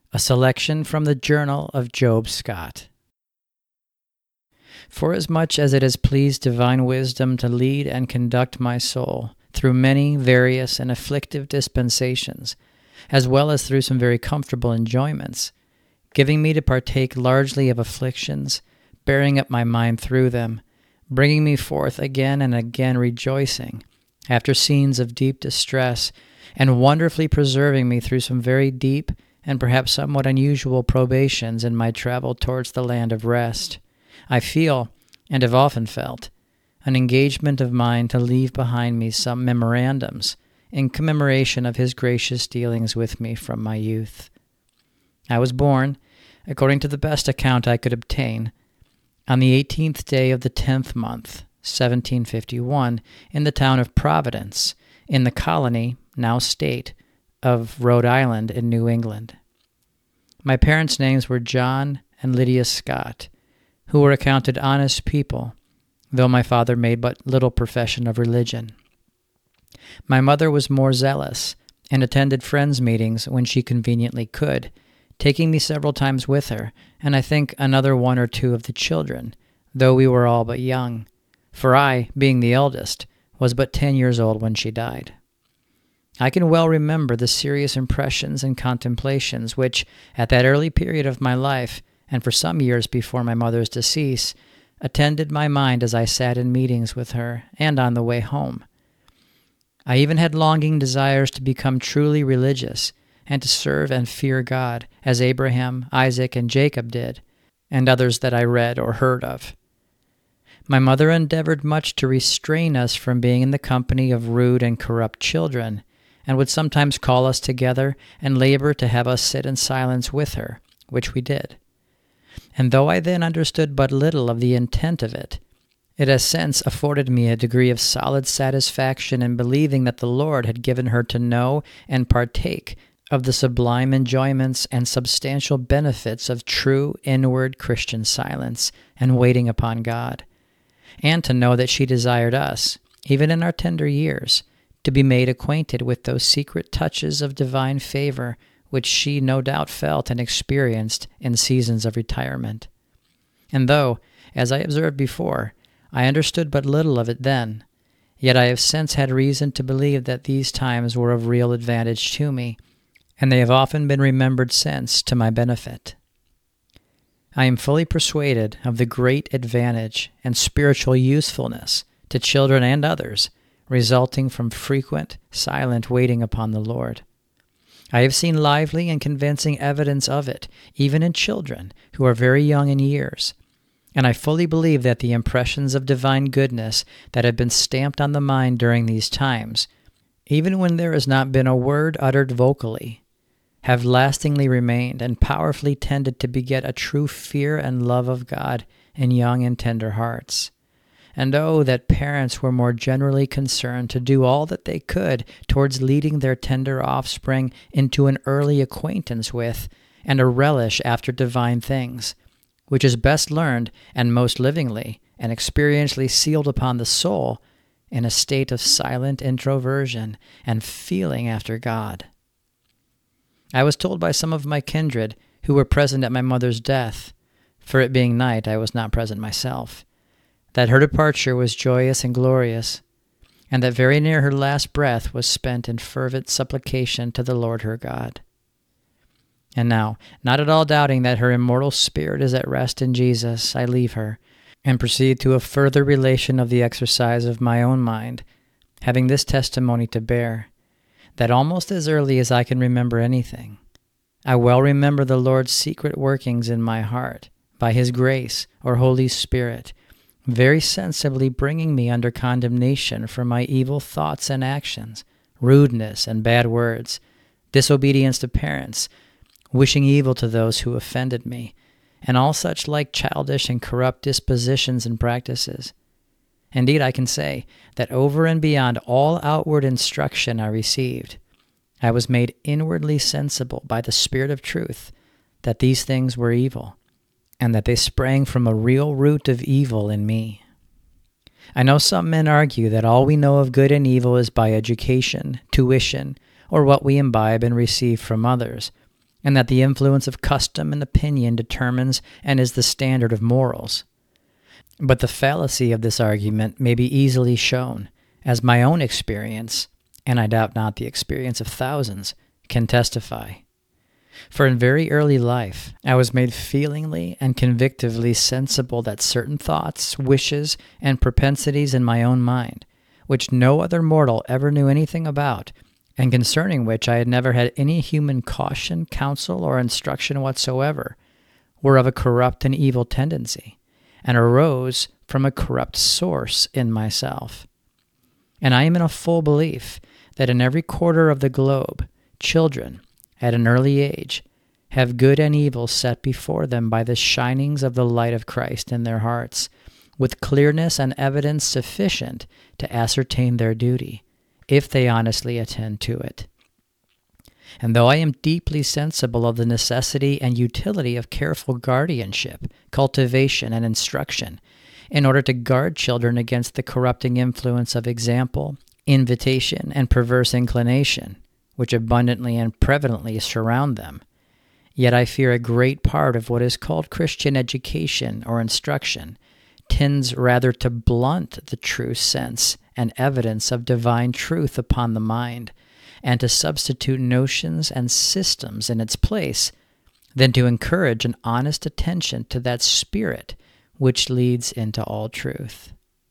A selection from the Journal of Job Scott. Forasmuch as it has pleased divine wisdom to lead and conduct my soul through many various and afflictive dispensations, as well as through some very comfortable enjoyments, giving me to partake largely of afflictions, bearing up my mind through them, bringing me forth again and again rejoicing, after scenes of deep distress, and wonderfully preserving me through some very deep and perhaps somewhat unusual probations in my travel towards the land of rest, I feel, and have often felt, an engagement of mind to leave behind me some memorandums in commemoration of his gracious dealings with me from my youth. I was born, according to the best account I could obtain, on the 18th day of the 10th month, 1751, in the town of Providence, in the colony, now state, of Rhode Island in New England. My parents' names were John and Lydia Scott, who were accounted honest people, though my father made but little profession of religion. My mother was more zealous, and attended friends' meetings when she conveniently could, taking me several times with her, and I think another one or two of the children, though we were all but young, for I, being the eldest, was but 10 years old when she died. I can well remember the serious impressions and contemplations which, at that early period of my life, and for some years before my mother's decease, attended my mind as I sat in meetings with her and on the way home. I even had longing desires to become truly religious and to serve and fear God, as Abraham, Isaac, and Jacob did, and others that I read or heard of. My mother endeavored much to restrain us from being in the company of rude and corrupt children, and would sometimes call us together and labor to have us sit in silence with her, which we did. And though I then understood but little of the intent of it, it has since afforded me a degree of solid satisfaction in believing that the Lord had given her to know and partake of the sublime enjoyments and substantial benefits of true inward Christian silence and waiting upon God, and to know that she desired us, even in our tender years, to be made acquainted with those secret touches of divine favor which she no doubt felt and experienced in seasons of retirement. And though, as I observed before, I understood but little of it then, yet I have since had reason to believe that these times were of real advantage to me, and they have often been remembered since to my benefit. I am fully persuaded of the great advantage and spiritual usefulness to children and others resulting from frequent, silent waiting upon the Lord. I have seen lively and convincing evidence of it, even in children who are very young in years, and I fully believe that the impressions of divine goodness that have been stamped on the mind during these times, even when there has not been a word uttered vocally, have lastingly remained and powerfully tended to beget a true fear and love of God in young and tender hearts. And oh, that parents were more generally concerned to do all that they could towards leading their tender offspring into an early acquaintance with and a relish after divine things, which is best learned and most livingly and experientially sealed upon the soul in a state of silent introversion and feeling after God. I was told by some of my kindred who were present at my mother's death, for it being night I was not present myself, that her departure was joyous and glorious, and that very near her last breath was spent in fervent supplication to the Lord her God. And now, not at all doubting that her immortal spirit is at rest in Jesus, I leave her, and proceed to a further relation of the exercise of my own mind, having this testimony to bear, that almost as early as I can remember anything, I well remember the Lord's secret workings in my heart, by His grace, or Holy Spirit, very sensibly bringing me under condemnation for my evil thoughts and actions, rudeness and bad words, disobedience to parents, wishing evil to those who offended me, and all such like childish and corrupt dispositions and practices. Indeed, I can say that over and beyond all outward instruction I received, I was made inwardly sensible by the Spirit of truth that these things were evil, and that they sprang from a real root of evil in me. I know some men argue that all we know of good and evil is by education, tuition, or what we imbibe and receive from others, and that the influence of custom and opinion determines and is the standard of morals. But the fallacy of this argument may be easily shown, as my own experience, and I doubt not the experience of thousands, can testify. For in very early life, I was made feelingly and convictively sensible that certain thoughts, wishes, and propensities in my own mind, which no other mortal ever knew anything about, and concerning which I had never had any human caution, counsel, or instruction whatsoever, were of a corrupt and evil tendency, and arose from a corrupt source in myself. And I am in a full belief that in every quarter of the globe, children, at an early age, have good and evil set before them by the shinings of the light of Christ in their hearts, with clearness and evidence sufficient to ascertain their duty, if they honestly attend to it. And though I am deeply sensible of the necessity and utility of careful guardianship, cultivation, and instruction, in order to guard children against the corrupting influence of example, invitation, and perverse inclination, which abundantly and prevalently surround them, yet I fear a great part of what is called Christian education or instruction tends rather to blunt the true sense and evidence of divine truth upon the mind, and to substitute notions and systems in its place, than to encourage an honest attention to that spirit which leads into all truth.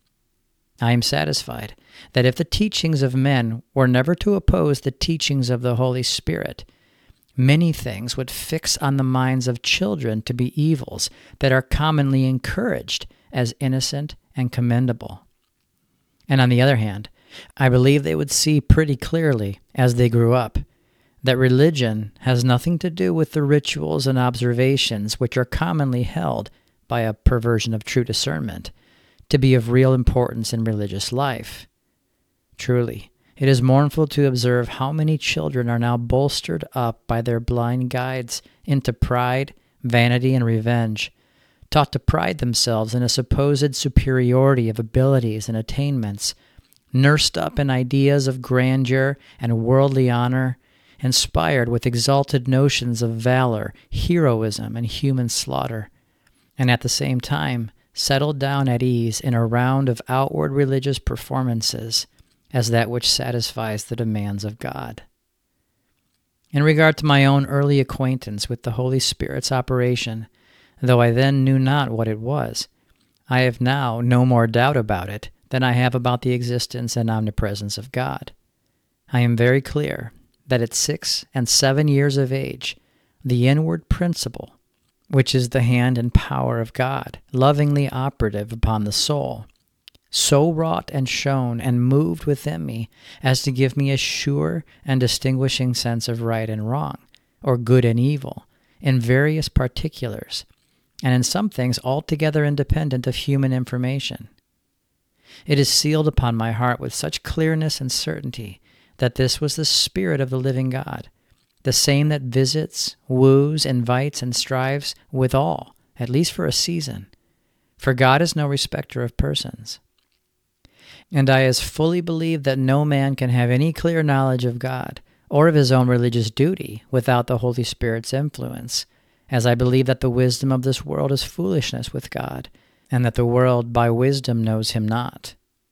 I am satisfied that if the teachings of men were never to oppose the teachings of the Holy Spirit, many things would fix on the minds of children to be evils that are commonly encouraged as innocent and commendable. And on the other hand, I believe they would see pretty clearly, as they grew up, that religion has nothing to do with the rituals and observations which are commonly held, by a perversion of true discernment, to be of real importance in religious life. Truly, it is mournful to observe how many children are now bolstered up by their blind guides into pride, vanity, and revenge, taught to pride themselves in a supposed superiority of abilities and attainments, nursed up in ideas of grandeur and worldly honor, inspired with exalted notions of valor, heroism, and human slaughter, and at the same time settled down at ease in a round of outward religious performances as that which satisfies the demands of God. In regard to my own early acquaintance with the Holy Spirit's operation, though I then knew not what it was, I have now no more doubt about it than I have about the existence and omnipresence of God. I am very clear that at 6 and 7 years of age, the inward principle, which is the hand and power of God, lovingly operative upon the soul, so wrought and shone and moved within me as to give me a sure and distinguishing sense of right and wrong, or good and evil, in various particulars, and in some things altogether independent of human information. It is sealed upon my heart with such clearness and certainty that this was the Spirit of the living God, the same that visits, woos, invites, and strives with all, at least for a season. For God is no respecter of persons. And I as fully believe that no man can have any clear knowledge of God or of his own religious duty without the Holy Spirit's influence, as I believe that the wisdom of this world is foolishness with God, and that the world by wisdom knows him not.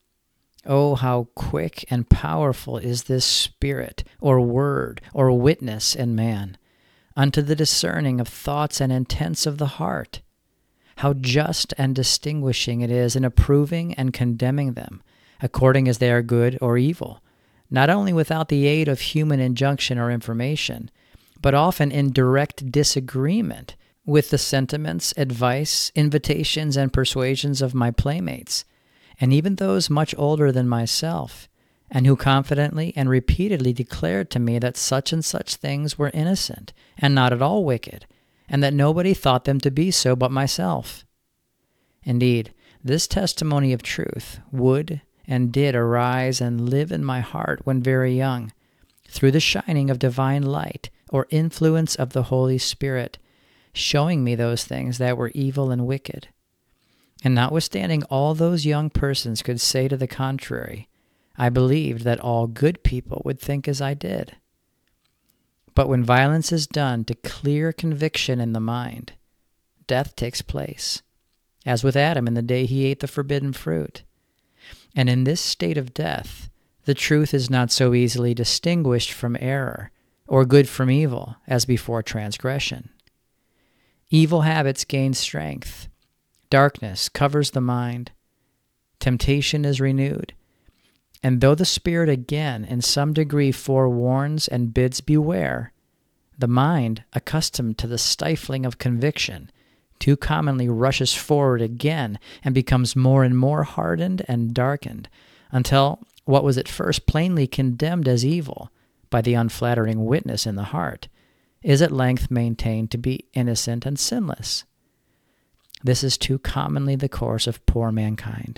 Oh, how quick and powerful is this Spirit, or word, or witness in man, unto the discerning of thoughts and intents of the heart! How just and distinguishing it is in approving and condemning them, according as they are good or evil, not only without the aid of human injunction or information, but often in direct disagreement with the sentiments, advice, invitations, and persuasions of my playmates, and even those much older than myself, and who confidently and repeatedly declared to me that such and such things were innocent, and not at all wicked, and that nobody thought them to be so but myself. Indeed, this testimony of truth would and did arise and live in my heart when very young, through the shining of divine light or influence of the Holy Spirit, showing me those things that were evil and wicked. And notwithstanding all those young persons could say to the contrary, I believed that all good people would think as I did. But when violence is done to clear conviction in the mind, death takes place, as with Adam in the day he ate the forbidden fruit. And in this state of death, the truth is not so easily distinguished from error, or good from evil, as before transgression. Evil habits gain strength. Darkness covers the mind. Temptation is renewed. And though the Spirit again in some degree forewarns and bids beware, the mind, accustomed to the stifling of conviction, too commonly rushes forward again and becomes more and more hardened and darkened, until what was at first plainly condemned as evil by the unflattering witness in the heart is at length maintained to be innocent and sinless. This is too commonly the course of poor mankind.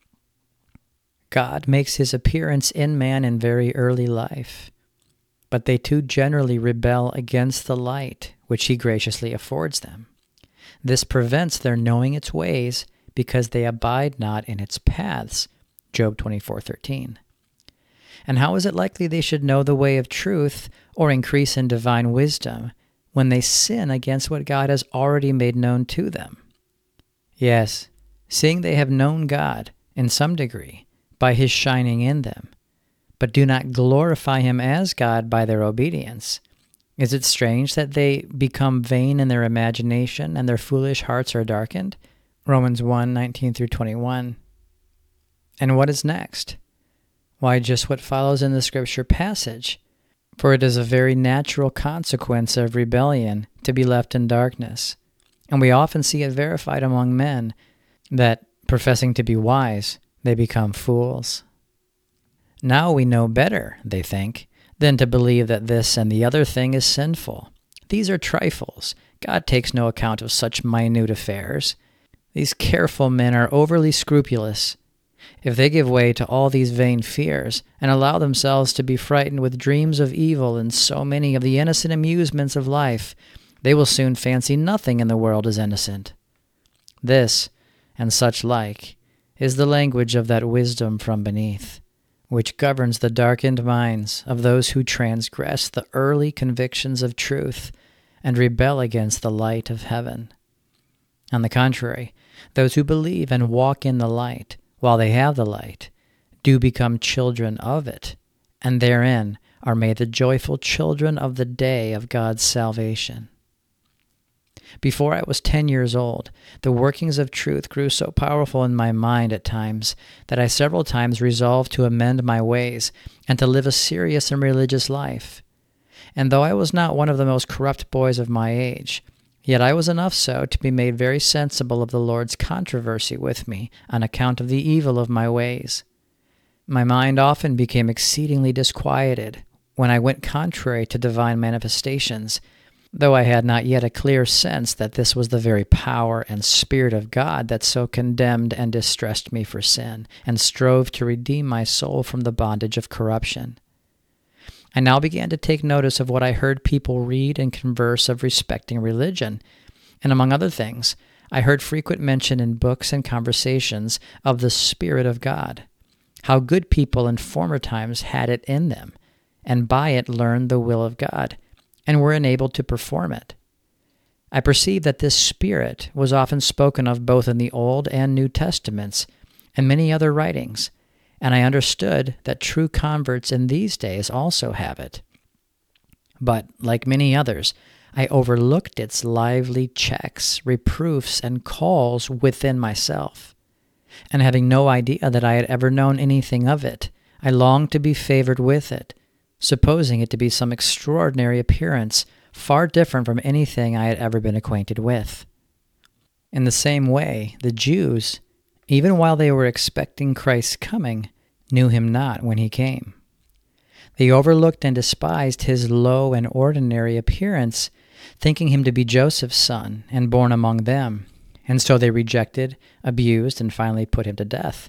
God makes his appearance in man in very early life, but they too generally rebel against the light which he graciously affords them. This prevents their knowing its ways, because they abide not in its paths. Job 24:13. And how is it likely they should know the way of truth or increase in divine wisdom when they sin against what God has already made known to them? Yes, seeing they have known God in some degree by his shining in them, but do not glorify him as God by their obedience, is it strange that they become vain in their imagination and their foolish hearts are darkened? Romans 1:19-21. And what is next? Why, just what follows in the scripture passage. For it is a very natural consequence of rebellion to be left in darkness. And we often see it verified among men that, professing to be wise, they become fools. Now we know better, they think, than to believe that this and the other thing is sinful. These are trifles. God takes no account of such minute affairs. These careful men are overly scrupulous. If they give way to all these vain fears and allow themselves to be frightened with dreams of evil and so many of the innocent amusements of life, they will soon fancy nothing in the world is innocent. This, and such like, is the language of that wisdom from beneath, which governs the darkened minds of those who transgress the early convictions of truth and rebel against the light of heaven. On the contrary, those who believe and walk in the light, while they have the light, do become children of it, and therein are made the joyful children of the day of God's salvation. Before I was 10 years old, the workings of truth grew so powerful in my mind at times that I several times resolved to amend my ways and to live a serious and religious life. And though I was not one of the most corrupt boys of my age, yet I was enough so to be made very sensible of the Lord's controversy with me on account of the evil of my ways. My mind often became exceedingly disquieted when I went contrary to divine manifestations, though I had not yet a clear sense that this was the very power and Spirit of God that so condemned and distressed me for sin, and strove to redeem my soul from the bondage of corruption. I now began to take notice of what I heard people read and converse of respecting religion, and among other things, I heard frequent mention in books and conversations of the Spirit of God, how good people in former times had it in them, and by it learned the will of God, and were enabled to perform it. I perceived that this Spirit was often spoken of both in the Old and New Testaments, and many other writings, and I understood that true converts in these days also have it. But, like many others, I overlooked its lively checks, reproofs, and calls within myself. And having no idea that I had ever known anything of it, I longed to be favored with it, supposing it to be some extraordinary appearance far different from anything I had ever been acquainted with. In the same way, the Jews, even while they were expecting Christ's coming, knew him not when he came. They overlooked and despised his low and ordinary appearance, thinking him to be Joseph's son and born among them, and so they rejected, abused, and finally put him to death.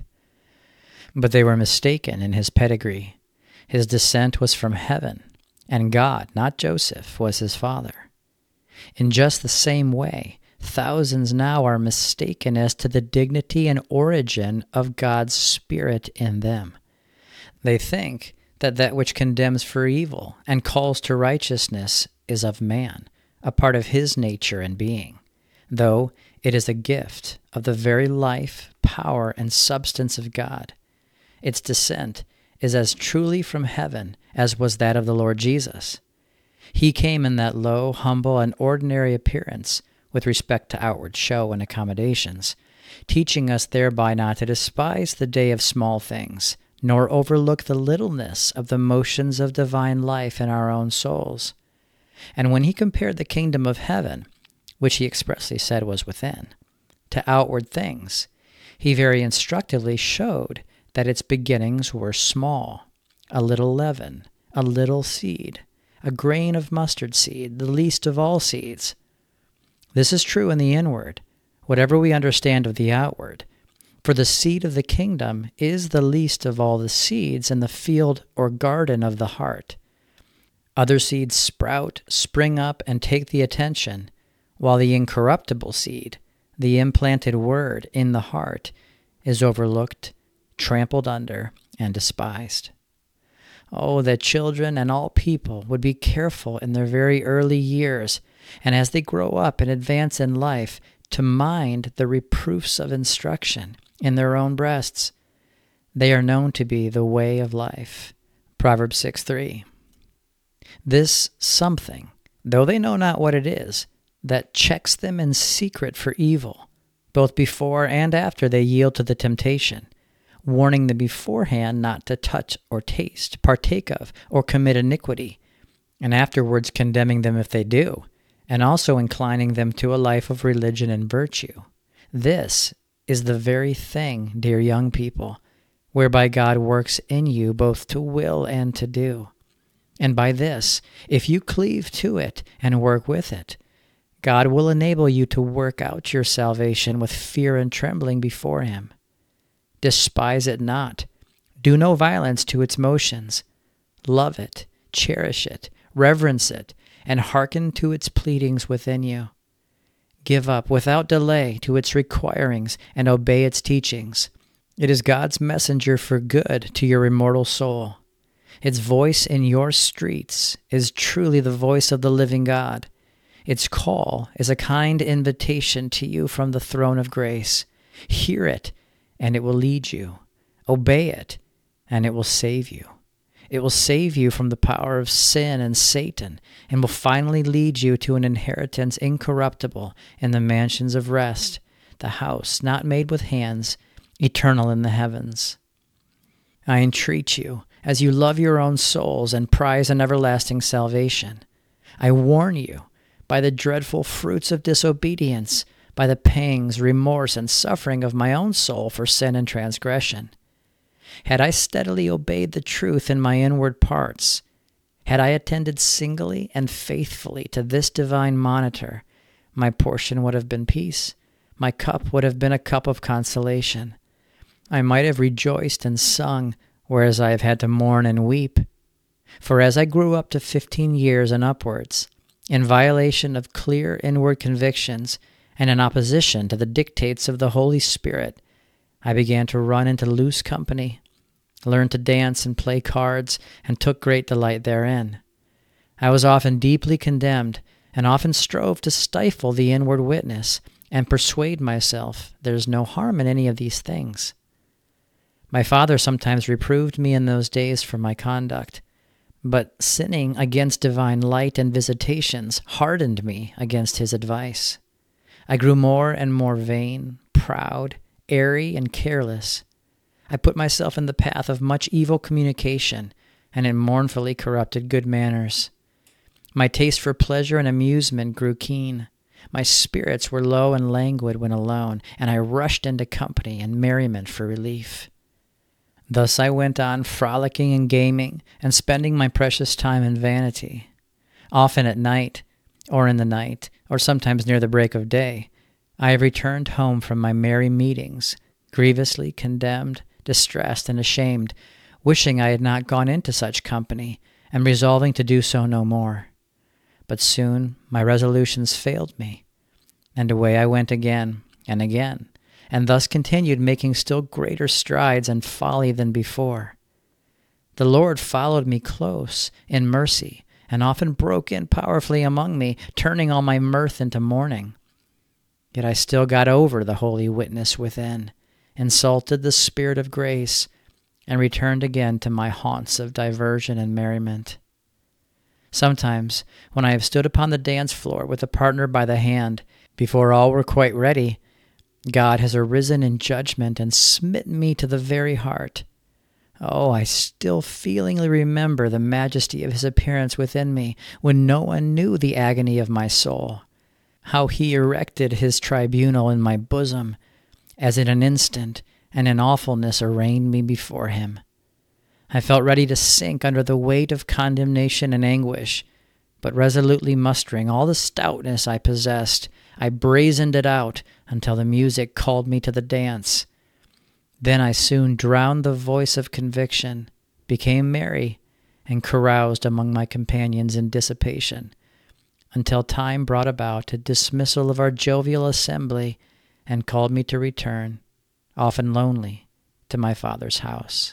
But they were mistaken in his pedigree. His descent was from heaven, and God, not Joseph, was his father. In just the same way, thousands now are mistaken as to the dignity and origin of God's Spirit in them. They think that which condemns for evil and calls to righteousness is of man, a part of his nature and being, though it is a gift of the very life, power, and substance of God. Its descent is as truly from heaven as was that of the Lord Jesus. He came in that low, humble, and ordinary appearance with respect to outward show and accommodations, teaching us thereby not to despise the day of small things, nor overlook the littleness of the motions of divine life in our own souls. And when he compared the kingdom of heaven, which he expressly said was within, to outward things, he very instructively showed that its beginnings were small, a little leaven, a little seed, a grain of mustard seed, the least of all seeds. This is true in the inward, whatever we understand of the outward. For the seed of the kingdom is the least of all the seeds in the field or garden of the heart. Other seeds sprout, spring up, and take the attention, while the incorruptible seed, the implanted word in the heart, is overlooked, trampled under, and despised. Oh, that children and all people would be careful in their very early years, and as they grow up and advance in life, to mind the reproofs of instruction in their own breasts. They are known to be the way of life. Proverbs 6:3. This something, though they know not what it is, that checks them in secret for evil, both before and after they yield to the temptation, warning them beforehand not to touch or taste, partake of, or commit iniquity, and afterwards condemning them if they do, and also inclining them to a life of religion and virtue. This is the very thing, dear young people, whereby God works in you both to will and to do. And by this, if you cleave to it and work with it, God will enable you to work out your salvation with fear and trembling before him. Despise it not. Do no violence to its motions. Love it, cherish it, reverence it, and hearken to its pleadings within you. Give up without delay to its requirings and obey its teachings. It is God's messenger for good to your immortal soul. Its voice in your streets is truly the voice of the living God. Its call is a kind invitation to you from the throne of grace. Hear it, and it will lead you. Obey it, and it will save you. It will save you from the power of sin and Satan, and will finally lead you to an inheritance incorruptible in the mansions of rest, the house not made with hands, eternal in the heavens. I entreat you, as you love your own souls and prize an everlasting salvation, I warn you, by the dreadful fruits of disobedience, by the pangs, remorse, and suffering of my own soul for sin and transgression. Had I steadily obeyed the truth in my inward parts, had I attended singly and faithfully to this divine monitor, my portion would have been peace, my cup would have been a cup of consolation. I might have rejoiced and sung, whereas I have had to mourn and weep. For as I grew up to 15 years and upwards, in violation of clear inward convictions and in opposition to the dictates of the Holy Spirit, I began to run into loose company, learned to dance and play cards, and took great delight therein. I was often deeply condemned, and often strove to stifle the inward witness, and persuade myself there is no harm in any of these things. My father sometimes reproved me in those days for my conduct, but sinning against divine light and visitations hardened me against his advice. I grew more and more vain, proud, airy, and careless. I put myself in the path of much evil communication, and it mournfully corrupted good manners. My taste for pleasure and amusement grew keen. My spirits were low and languid when alone, and I rushed into company and merriment for relief. Thus I went on frolicking and gaming, and spending my precious time in vanity. Often at night, or in the night, or sometimes near the break of day, I have returned home from my merry meetings, grievously condemned, distressed, and ashamed, wishing I had not gone into such company, and resolving to do so no more. But soon my resolutions failed me, and away I went again and again, and thus continued, making still greater strides in folly than before. The Lord followed me close in mercy, and often broke in powerfully among me, turning all my mirth into mourning. Yet I still got over the holy witness within, insulted the Spirit of grace, and returned again to my haunts of diversion and merriment. Sometimes, when I have stood upon the dance floor with a partner by the hand, before all were quite ready, God has arisen in judgment and smitten me to the very heart. Oh, I still feelingly remember the majesty of his appearance within me when no one knew the agony of my soul, how he erected his tribunal in my bosom, as in an instant and in awfulness arraigned me before him. I felt ready to sink under the weight of condemnation and anguish, but resolutely mustering all the stoutness I possessed, I brazened it out until the music called me to the dance. Then I soon drowned the voice of conviction, became merry, and caroused among my companions in dissipation, until time brought about a dismissal of our jovial assembly and called me to return, often lonely, to my Father's house.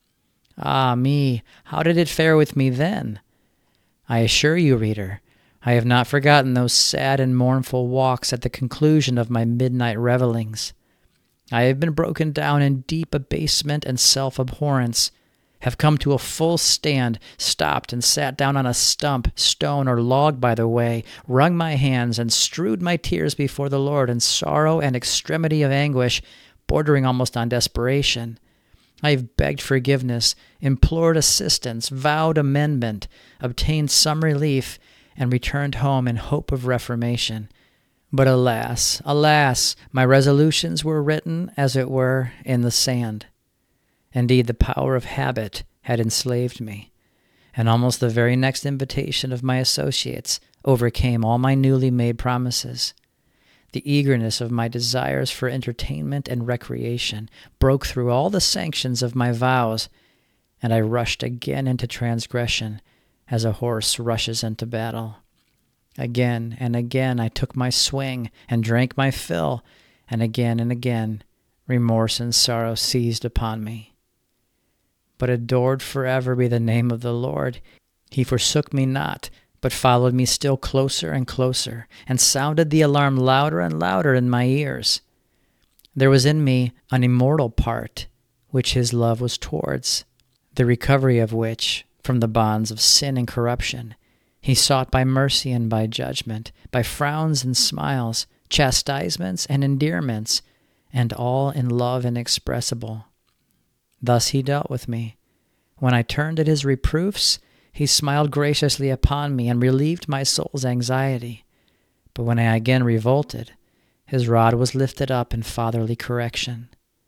Ah me, how did it fare with me then? I assure you, reader, I have not forgotten those sad and mournful walks at the conclusion of my midnight revelings. I have been broken down in deep abasement and self-abhorrence, have come to a full stand, stopped and sat down on a stump, stone, or log by the way, wrung my hands and strewed my tears before the Lord in sorrow and extremity of anguish, bordering almost on desperation. I have begged forgiveness, implored assistance, vowed amendment, obtained some relief, and returned home in hope of reformation. But alas, alas, my resolutions were written, as it were, in the sand. Indeed, the power of habit had enslaved me, and almost the very next invitation of my associates overcame all my newly made promises. The eagerness of my desires for entertainment and recreation broke through all the sanctions of my vows, and I rushed again into transgression as a horse rushes into battle. Again and again I took my swing and drank my fill, and again remorse and sorrow seized upon me. But adored forever be the name of the Lord. He forsook me not, but followed me still closer and closer, and sounded the alarm louder and louder in my ears. There was in me an immortal part, which his love was towards, the recovery of which, from the bonds of sin and corruption, he sought by mercy and by judgment, by frowns and smiles, chastisements and endearments, and all in love inexpressible. Thus he dealt with me. When I turned at his reproofs, he smiled graciously upon me and relieved my soul's anxiety. But when I again revolted, his rod was lifted up in fatherly correction.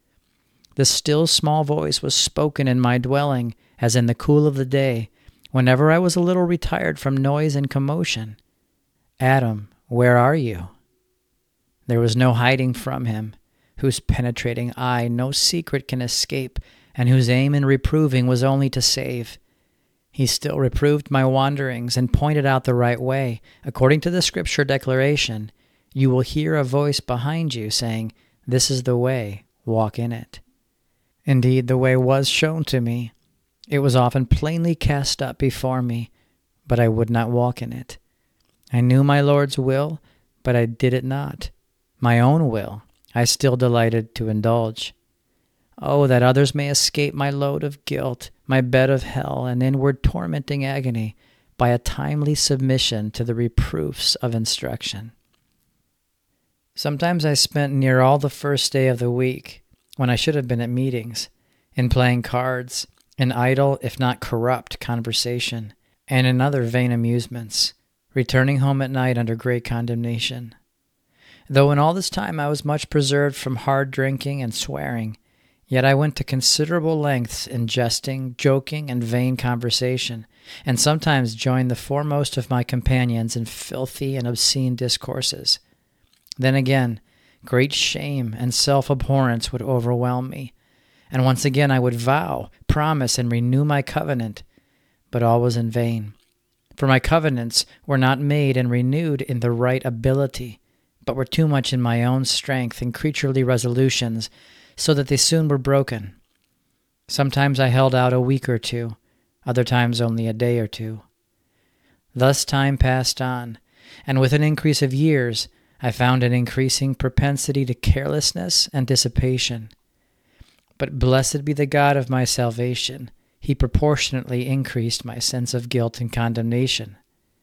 The still small voice was spoken in my dwelling, as in the cool of the day, whenever I was a little retired from noise and commotion. Adam, where are you? There was no hiding from him, whose penetrating eye no secret can escape, and whose aim in reproving was only to save. He still reproved my wanderings and pointed out the right way. According to the scripture declaration, you will hear a voice behind you saying, "This is the way, walk in it." Indeed, the way was shown to me. It was often plainly cast up before me, but I would not walk in it. I knew my Lord's will, but I did it not. My own will I still delighted to indulge. Oh, that others may escape my load of guilt, my bed of hell, and inward tormenting agony, by a timely submission to the reproofs of instruction. Sometimes I spent near all the first day of the week, when I should have been at meetings, in playing cards, in idle, if not corrupt, conversation, and in other vain amusements, returning home at night under great condemnation. Though in all this time I was much preserved from hard drinking and swearing, yet I went to considerable lengths in jesting, joking, and vain conversation, and sometimes joined the foremost of my companions in filthy and obscene discourses. Then again, great shame and self-abhorrence would overwhelm me, and once again I would vow, promise, and renew my covenant, but all was in vain. For my covenants were not made and renewed in the right ability, but were too much in my own strength and creaturely resolutions, so that they soon were broken. Sometimes I held out a week or two, other times only a day or two. Thus time passed on, and with an increase of years, I found an increasing propensity to carelessness and dissipation. But blessed be the God of my salvation. He proportionately increased my sense of guilt and condemnation.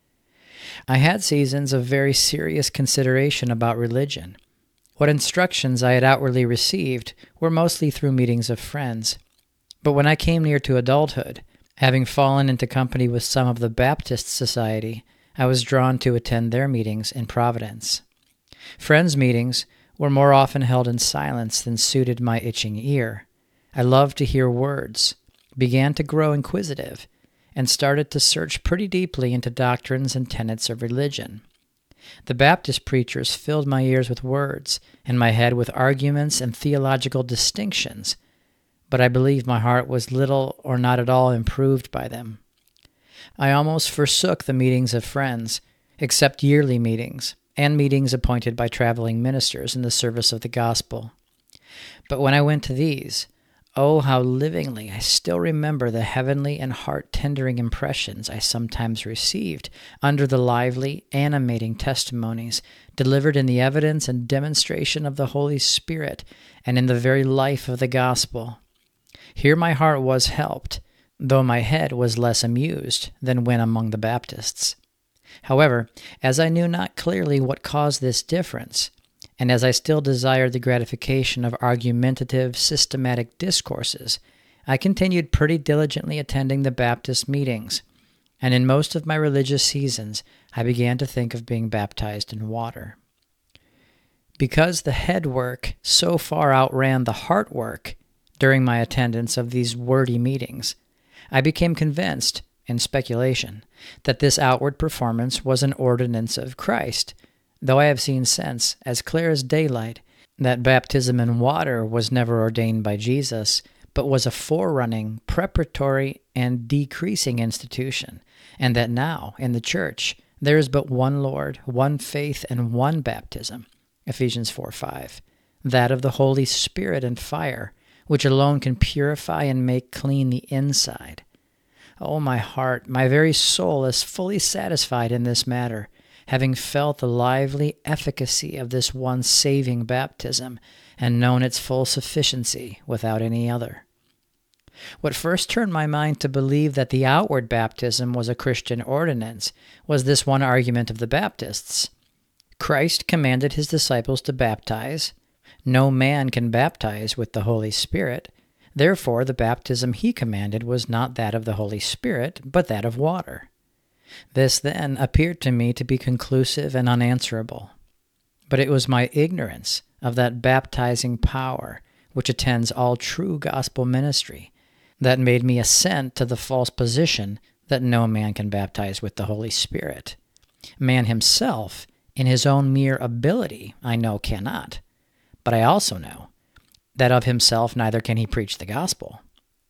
I had seasons of very serious consideration about religion. What instructions I had outwardly received were mostly through meetings of friends. But when I came near to adulthood, having fallen into company with some of the Baptist Society, I was drawn to attend their meetings in Providence. Friends' meetings were more often held in silence than suited my itching ear. I loved to hear words, began to grow inquisitive, and started to search pretty deeply into doctrines and tenets of religion. The Baptist preachers filled my ears with words, and my head with arguments and theological distinctions, but I believe my heart was little or not at all improved by them. I almost forsook the meetings of friends, except yearly meetings, and meetings appointed by traveling ministers in the service of the gospel. But when I went to these, oh, how livingly I still remember the heavenly and heart-tendering impressions I sometimes received under the lively, animating testimonies delivered in the evidence and demonstration of the Holy Spirit and in the very life of the gospel. Here my heart was helped, though my head was less amused than when among the Baptists. However, as I knew not clearly what caused this difference, and as I still desired the gratification of argumentative, systematic discourses, I continued pretty diligently attending the Baptist meetings, and in most of my religious seasons I began to think of being baptized in water. Because the head work so far outran the heart work during my attendance of these wordy meetings, I became convinced, in speculation, that this outward performance was an ordinance of Christ, though I have seen since, as clear as daylight, that baptism in water was never ordained by Jesus, but was a forerunning, preparatory, and decreasing institution, and that now, in the Church, there is but one Lord, one faith, and one baptism, Ephesians 4:5, that of the Holy Spirit and fire, which alone can purify and make clean the inside. Oh, my heart, my very soul is fully satisfied in this matter, having felt the lively efficacy of this one saving baptism and known its full sufficiency without any other. What first turned my mind to believe that the outward baptism was a Christian ordinance was this one argument of the Baptists. Christ commanded his disciples to baptize. No man can baptize with the Holy Spirit. Therefore, the baptism he commanded was not that of the Holy Spirit, but that of water. This, then, appeared to me to be conclusive and unanswerable. But it was my ignorance of that baptizing power which attends all true gospel ministry that made me assent to the false position that no man can baptize with the Holy Spirit. Man himself, in his own mere ability, I know cannot. But I also know that of himself neither can he preach the gospel.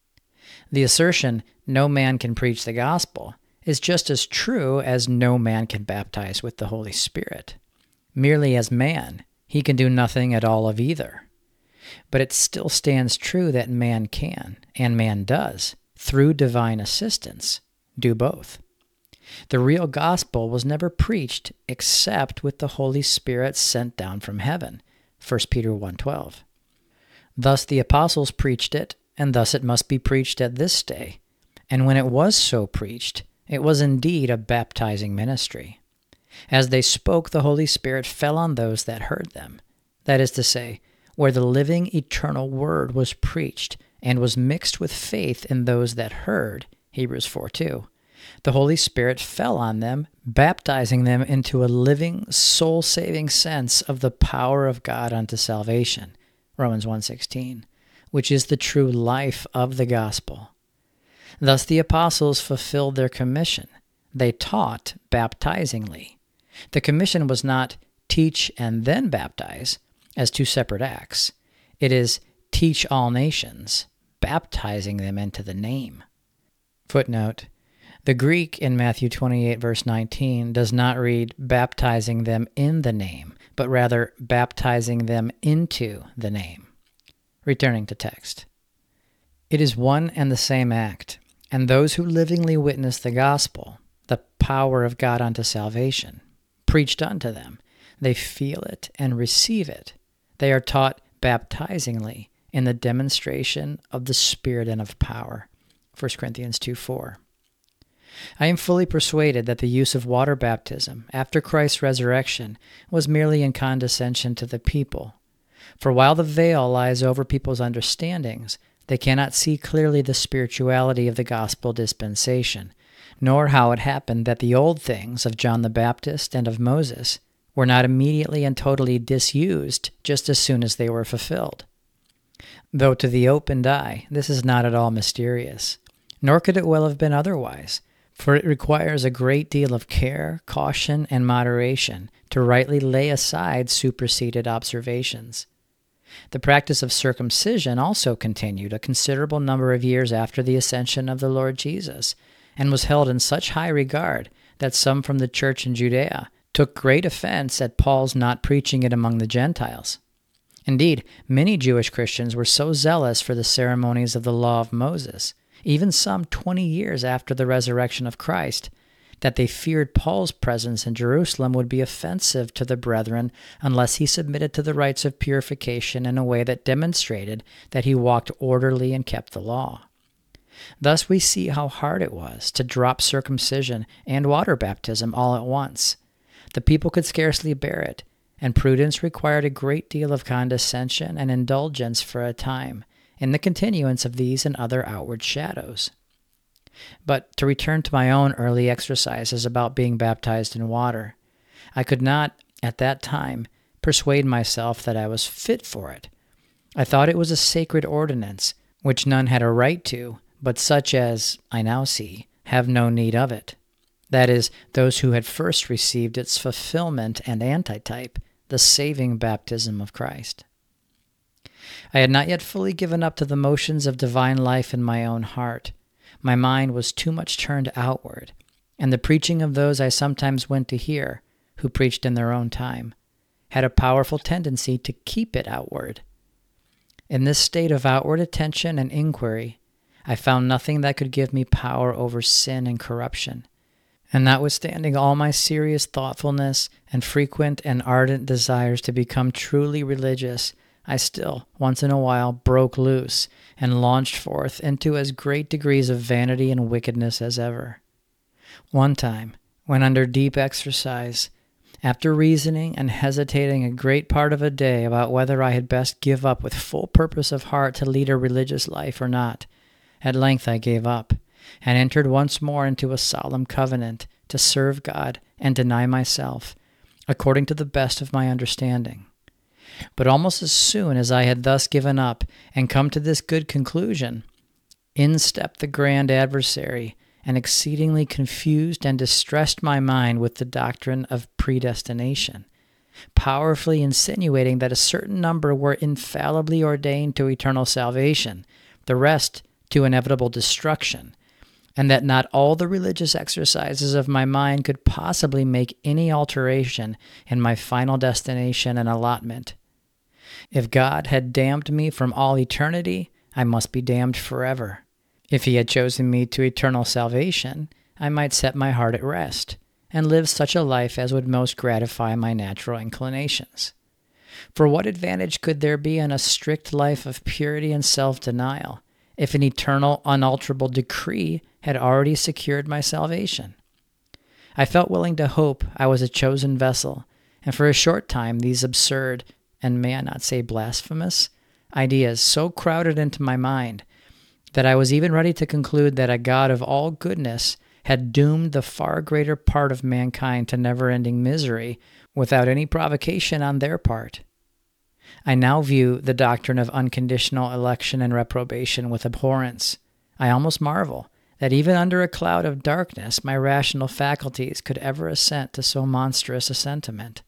The assertion, no man can preach the gospel, is just as true as no man can baptize with the Holy Spirit. Merely as man, he can do nothing at all of either. But it still stands true that man can, and man does, through divine assistance, do both. The real gospel was never preached except with the Holy Spirit sent down from heaven, 1 Peter 1:12. Thus the apostles preached it, and thus it must be preached at this day. And when it was so preached, it was indeed a baptizing ministry. As they spoke, the Holy Spirit fell on those that heard them. That is to say, where the living eternal word was preached and was mixed with faith in those that heard, Hebrews 4:2, the Holy Spirit fell on them, baptizing them into a living, soul-saving sense of the power of God unto salvation, Romans 1:16, which is the true life of the gospel. Thus the apostles fulfilled their commission. They taught baptizingly. The commission was not teach and then baptize as two separate acts. It is teach all nations, baptizing them into the name. Footnote: the Greek in Matthew 28, verse 19, does not read baptizing them in the name, but rather baptizing them into the name. Returning to text. It is one and the same act, And those who livingly witness the gospel, the power of God unto salvation, preached unto them, they feel it and receive it. They are taught baptizingly in the demonstration of the Spirit and of power. 1 Corinthians 2:4. I am fully persuaded that the use of water baptism after Christ's resurrection was merely in condescension to the people. For while the veil lies over people's understandings, they cannot see clearly the spirituality of the gospel dispensation, nor how it happened that the old things of John the Baptist and of Moses were not immediately and totally disused just as soon as they were fulfilled. Though to the opened eye, this is not at all mysterious, nor could it well have been otherwise, for it requires a great deal of care, caution, and moderation to rightly lay aside superseded observations. The practice of circumcision also continued a considerable number of years after the ascension of the Lord Jesus, and was held in such high regard that some from the church in Judea took great offense at Paul's not preaching it among the Gentiles. Indeed, many Jewish Christians were so zealous for the ceremonies of the law of Moses, even some 20 years after the resurrection of Christ, that they feared Paul's presence in Jerusalem would be offensive to the brethren unless he submitted to the rites of purification in a way that demonstrated that he walked orderly and kept the law. Thus we see how hard it was to drop circumcision and water baptism all at once. The people could scarcely bear it, and prudence required a great deal of condescension and indulgence for a time, in the continuance of these and other outward shadows. But to return to my own early exercises about being baptized in water, I could not, at that time, persuade myself that I was fit for it. I thought it was a sacred ordinance, which none had a right to, but such as, I now see, have no need of it. That is, those who had first received its fulfillment and antitype, the saving baptism of Christ. I had not yet fully given up to the motions of divine life in my own heart. My mind was too much turned outward, and the preaching of those I sometimes went to hear, who preached in their own time, had a powerful tendency to keep it outward. In this state of outward attention and inquiry, I found nothing that could give me power over sin and corruption. And notwithstanding all my serious thoughtfulness and frequent and ardent desires to become truly religious, I still, once in a while, broke loose and launched forth into as great degrees of vanity and wickedness as ever. One time, when under deep exercise, after reasoning and hesitating a great part of a day about whether I had best give up with full purpose of heart to lead a religious life or not, at length I gave up, and entered once more into a solemn covenant to serve God and deny myself, according to the best of my understanding. But almost as soon as I had thus given up and come to this good conclusion, in stepped the grand adversary, and exceedingly confused and distressed my mind with the doctrine of predestination, powerfully insinuating that a certain number were infallibly ordained to eternal salvation, the rest to inevitable destruction, and that not all the religious exercises of my mind could possibly make any alteration in my final destination and allotment. If God had damned me from all eternity, I must be damned forever. If he had chosen me to eternal salvation, I might set my heart at rest, and live such a life as would most gratify my natural inclinations. For what advantage could there be in a strict life of purity and self-denial, if an eternal, unalterable decree had already secured my salvation? I felt willing to hope I was a chosen vessel, and for a short time these absurd, and may I not say blasphemous, ideas so crowded into my mind that I was even ready to conclude that a God of all goodness had doomed the far greater part of mankind to never-ending misery without any provocation on their part. I now view the doctrine of unconditional election and reprobation with abhorrence. I almost marvel that even under a cloud of darkness my rational faculties could ever assent to so monstrous a sentiment.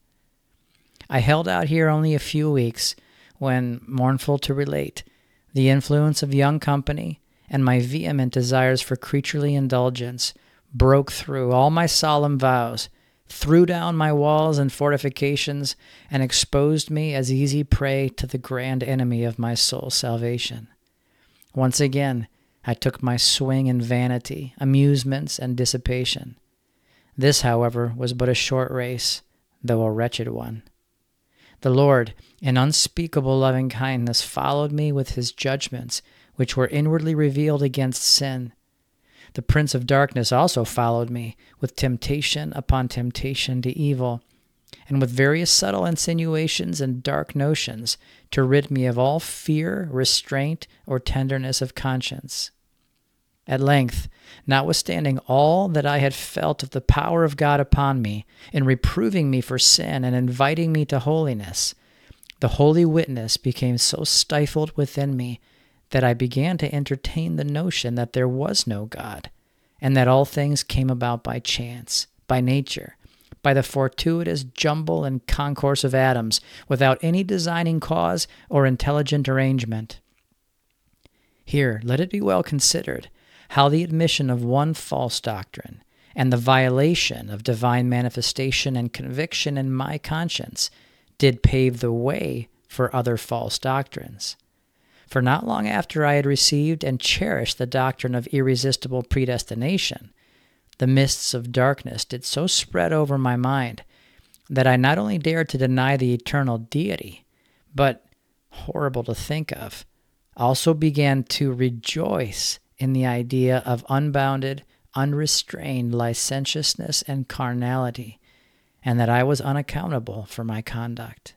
I held out here only a few weeks when, mournful to relate, the influence of young company and my vehement desires for creaturely indulgence broke through all my solemn vows, threw down my walls and fortifications, and exposed me as easy prey to the grand enemy of my soul's salvation. Once again, I took my swing in vanity, amusements, and dissipation. This, however, was but a short race, though a wretched one. The Lord, in unspeakable loving kindness, followed me with his judgments, which were inwardly revealed against sin. The prince of darkness also followed me, with temptation upon temptation to evil, and with various subtle insinuations and dark notions, to rid me of all fear, restraint, or tenderness of conscience. At length, notwithstanding all that I had felt of the power of God upon me, in reproving me for sin and inviting me to holiness, the holy witness became so stifled within me that I began to entertain the notion that there was no God, and that all things came about by chance, by nature, by the fortuitous jumble and concourse of atoms, without any designing cause or intelligent arrangement. Here, let it be well considered how the admission of one false doctrine and the violation of divine manifestation and conviction in my conscience did pave the way for other false doctrines. For not long after I had received and cherished the doctrine of irresistible predestination, the mists of darkness did so spread over my mind that I not only dared to deny the eternal deity, but, horrible to think of, also began to rejoice in the idea of unbounded, unrestrained licentiousness and carnality, and that I was unaccountable for my conduct.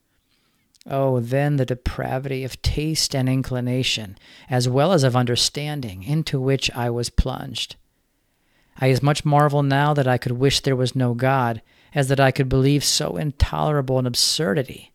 Oh, then the depravity of taste and inclination, as well as of understanding, into which I was plunged. I as much marvel now that I could wish there was no God, as that I could believe so intolerable an absurdity.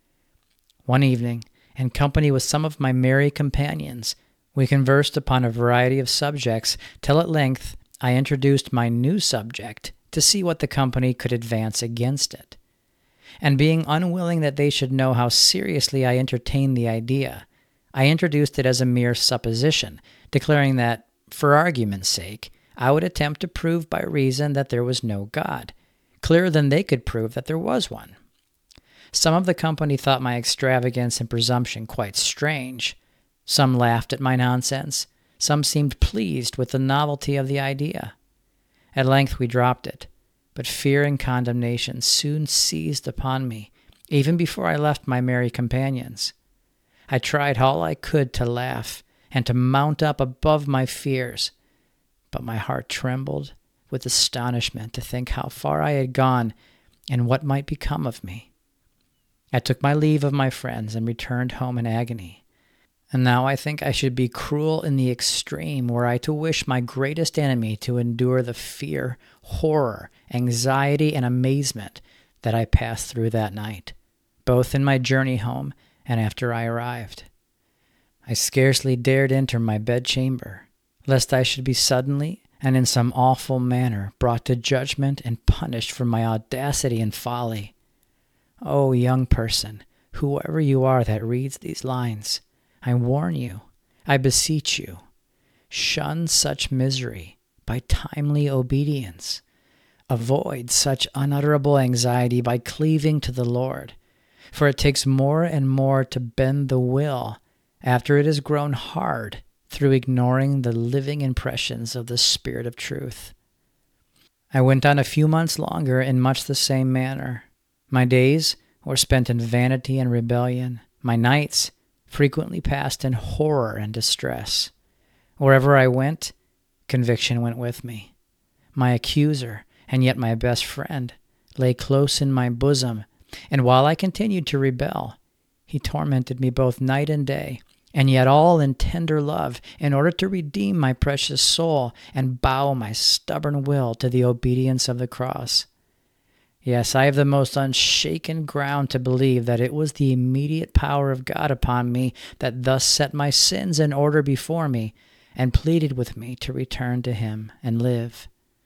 One evening, in company with some of my merry companions, we conversed upon a variety of subjects, till at length I introduced my new subject to see what the company could advance against it. And being unwilling that they should know how seriously I entertained the idea, I introduced it as a mere supposition, declaring that, for argument's sake, I would attempt to prove by reason that there was no God, clearer than they could prove that there was one. Some of the company thought my extravagance and presumption quite strange. Some laughed at my nonsense. Some seemed pleased with the novelty of the idea. At length we dropped it, but fear and condemnation soon seized upon me, even before I left my merry companions. I tried all I could to laugh and to mount up above my fears, but my heart trembled with astonishment to think how far I had gone and what might become of me. I took my leave of my friends and returned home in agony. And now I think I should be cruel in the extreme were I to wish my greatest enemy to endure the fear, horror, anxiety, and amazement that I passed through that night, both in my journey home and after I arrived. I scarcely dared enter my bedchamber, lest I should be suddenly and in some awful manner brought to judgment and punished for my audacity and folly. O young person, whoever you are that reads these lines, I warn you, I beseech you, shun such misery by timely obedience. Avoid such unutterable anxiety by cleaving to the Lord, for it takes more and more to bend the will after it has grown hard through ignoring the living impressions of the Spirit of truth. I went on a few months longer in much the same manner. My days were spent in vanity and rebellion. My nights frequently passed in horror and distress. Wherever I went, conviction went with me. My accuser, and yet my best friend, lay close in my bosom, and while I continued to rebel, he tormented me both night and day, and yet all in tender love, in order to redeem my precious soul and bow my stubborn will to the obedience of the cross. Yes, I have the most unshaken ground to believe that it was the immediate power of God upon me that thus set my sins in order before me and pleaded with me to return to him and live.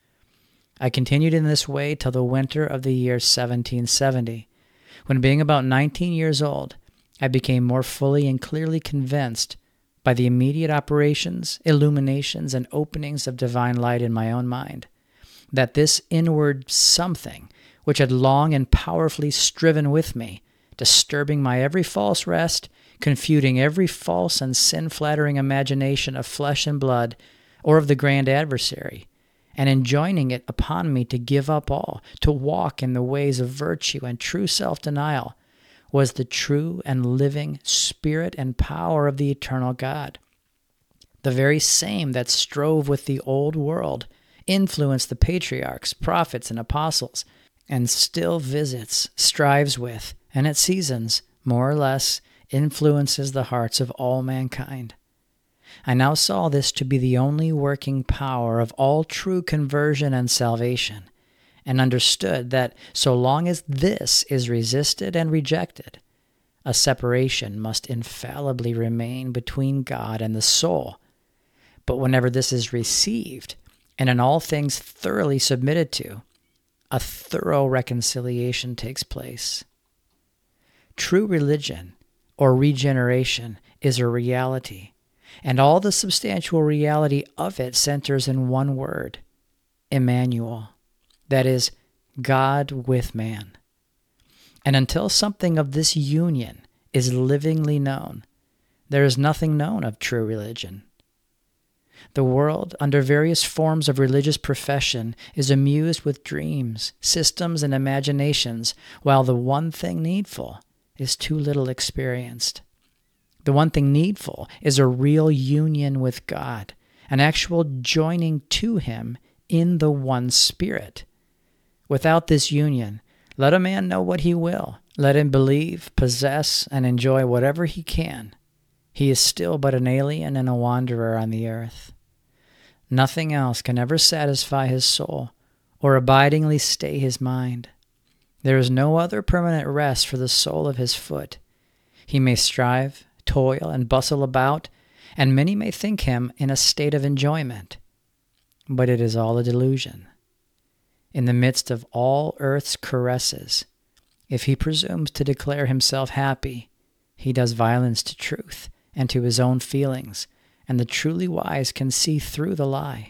I continued in this way till the winter of the year 1770, when being about 19 years old, I became more fully and clearly convinced by the immediate operations, illuminations, and openings of divine light in my own mind, that this inward something, which had long and powerfully striven with me, disturbing my every false rest, confuting every false and sin-flattering imagination of flesh and blood, or of the grand adversary, and enjoining it upon me to give up all, to walk in the ways of virtue and true self-denial, was the true and living Spirit and power of the eternal God. The very same that strove with the old world, influenced the patriarchs, prophets, and apostles, and still visits, strives with, and at seasons, more or less, influences the hearts of all mankind. I now saw this to be the only working power of all true conversion and salvation, and understood that so long as this is resisted and rejected, a separation must infallibly remain between God and the soul. But whenever this is received, and in all things thoroughly submitted to, a thorough reconciliation takes place. True religion, or regeneration, is a reality, and all the substantial reality of it centers in one word, Emmanuel, that is, God with man. And until something of this union is livingly known, there is nothing known of true religion. The world, under various forms of religious profession, is amused with dreams, systems, and imaginations, while the one thing needful is too little experienced. The one thing needful is a real union with God, an actual joining to Him in the one Spirit. Without this union, let a man know what he will. Let him believe, possess, and enjoy whatever he can. He is still but an alien and a wanderer on the earth. Nothing else can ever satisfy his soul or abidingly stay his mind. There is no other permanent rest for the sole of his foot. He may strive, toil, and bustle about, and many may think him in a state of enjoyment. But it is all a delusion. In the midst of all earth's caresses, if he presumes to declare himself happy, he does violence to truth and to his own feelings, and the truly wise can see through the lie.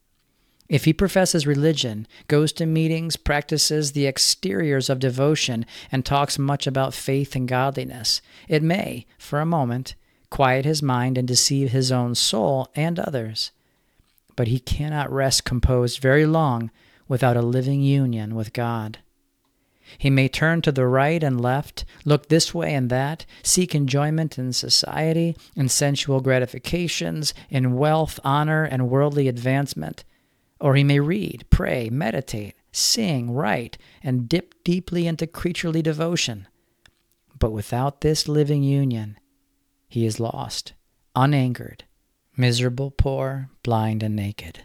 If he professes religion, goes to meetings, practices the exteriors of devotion, and talks much about faith and godliness, it may, for a moment, quiet his mind and deceive his own soul and others. But he cannot rest composed very long without a living union with God. He may turn to the right and left, look this way and that, seek enjoyment in society, in sensual gratifications, in wealth, honor, and worldly advancement. Or he may read, pray, meditate, sing, write, and dip deeply into creaturely devotion. But without this living union, he is lost, unanchored, miserable, poor, blind, and naked.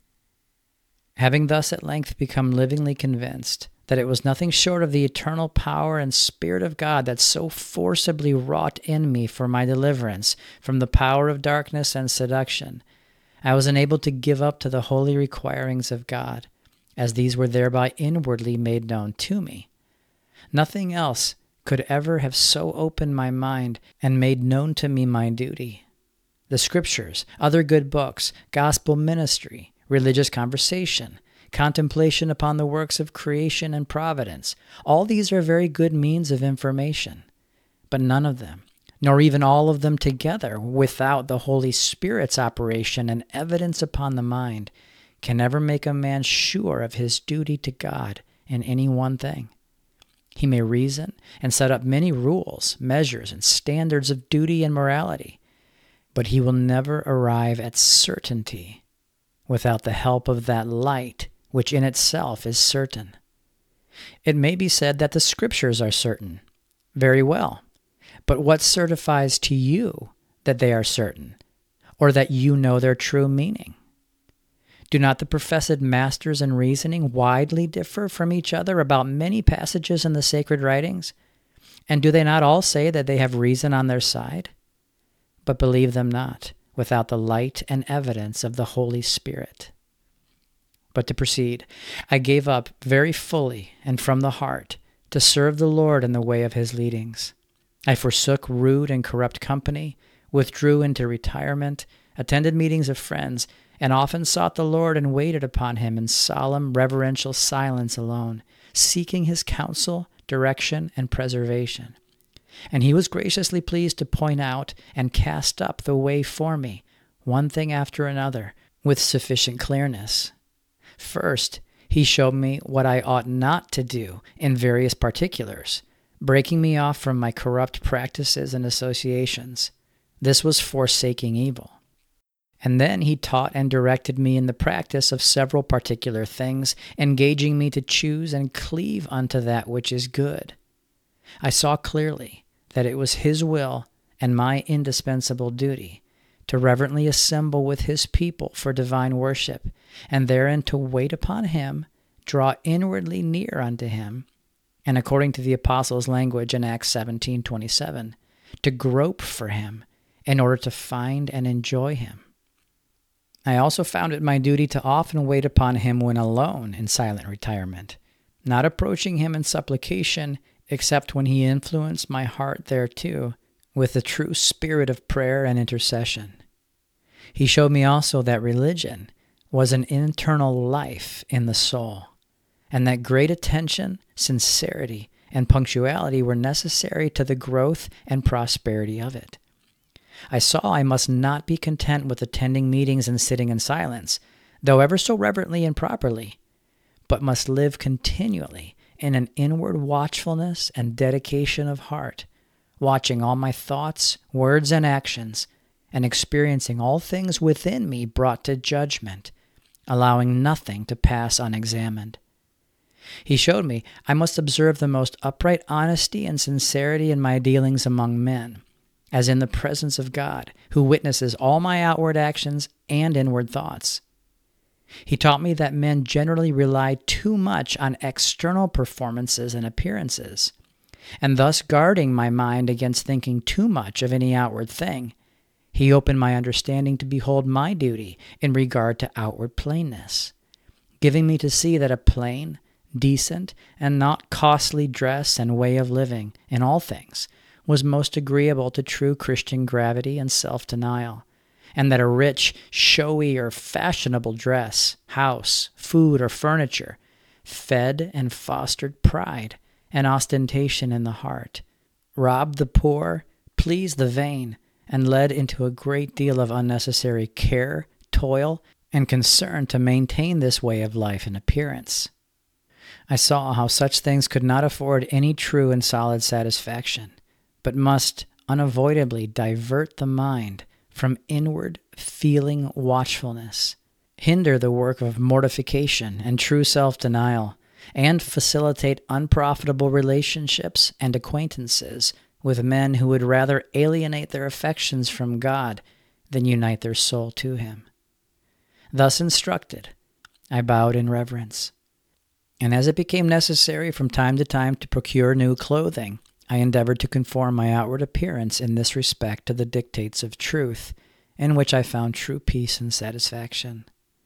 Having thus at length become livingly convinced that it was nothing short of the eternal power and Spirit of God that so forcibly wrought in me for my deliverance from the power of darkness and seduction, I was enabled to give up to the holy requirings of God, as these were thereby inwardly made known to me. Nothing else could ever have so opened my mind and made known to me my duty. The Scriptures, other good books, gospel ministry, religious conversation, contemplation upon the works of creation and providence, all these are very good means of information, but none of them, nor even all of them together, without the Holy Spirit's operation and evidence upon the mind, can ever make a man sure of his duty to God in any one thing. He may reason and set up many rules, measures, and standards of duty and morality, but he will never arrive at certainty without the help of that light which in itself is certain. It may be said that the Scriptures are certain. Very well. But what certifies to you that they are certain, or that you know their true meaning? Do not the professed masters in reasoning widely differ from each other about many passages in the sacred writings? And do they not all say that they have reason on their side? But believe them not, without the light and evidence of the Holy Spirit. But to proceed, I gave up very fully and from the heart to serve the Lord in the way of His leadings. I forsook rude and corrupt company, withdrew into retirement, attended meetings of friends, and often sought the Lord and waited upon Him in solemn, reverential silence alone, seeking His counsel, direction, and preservation. And he was graciously pleased to point out and cast up the way for me, one thing after another, with sufficient clearness. First, he showed me what I ought not to do in various particulars, breaking me off from my corrupt practices and associations. This was forsaking evil. And then he taught and directed me in the practice of several particular things, engaging me to choose and cleave unto that which is good. I saw clearly that it was his will and my indispensable duty to reverently assemble with his people for divine worship, and therein to wait upon him, draw inwardly near unto him, and according to the apostles' language in Acts 17:27, to grope for him in order to find and enjoy him. I also found it my duty to often wait upon him when alone in silent retirement, not approaching him in supplication, except when he influenced my heart thereto with the true spirit of prayer and intercession. He showed me also that religion was an internal life in the soul, and that great attention, sincerity, and punctuality were necessary to the growth and prosperity of it. I saw I must not be content with attending meetings and sitting in silence, though ever so reverently and properly, but must live continually in an inward watchfulness and dedication of heart, watching all my thoughts, words, and actions, and experiencing all things within me brought to judgment, allowing nothing to pass unexamined. He showed me I must observe the most upright honesty and sincerity in my dealings among men, as in the presence of God, who witnesses all my outward actions and inward thoughts. He taught me that men generally rely too much on external performances and appearances, and thus guarding my mind against thinking too much of any outward thing, he opened my understanding to behold my duty in regard to outward plainness, giving me to see that a plain, decent, and not costly dress and way of living in all things was most agreeable to true Christian gravity and self-denial, and that a rich, showy, or fashionable dress, house, food, or furniture fed and fostered pride and ostentation in the heart, robbed the poor, pleased the vain, and led into a great deal of unnecessary care, toil, and concern to maintain this way of life and appearance. I saw how such things could not afford any true and solid satisfaction, but must unavoidably divert the mind from inward feeling watchfulness, hinder the work of mortification and true self-denial, and facilitate unprofitable relationships and acquaintances with men who would rather alienate their affections from God than unite their soul to him. Thus instructed, I bowed in reverence, and as it became necessary from time to time to procure new clothing, I endeavored to conform my outward appearance in this respect to the dictates of truth, in which I found true peace and satisfaction.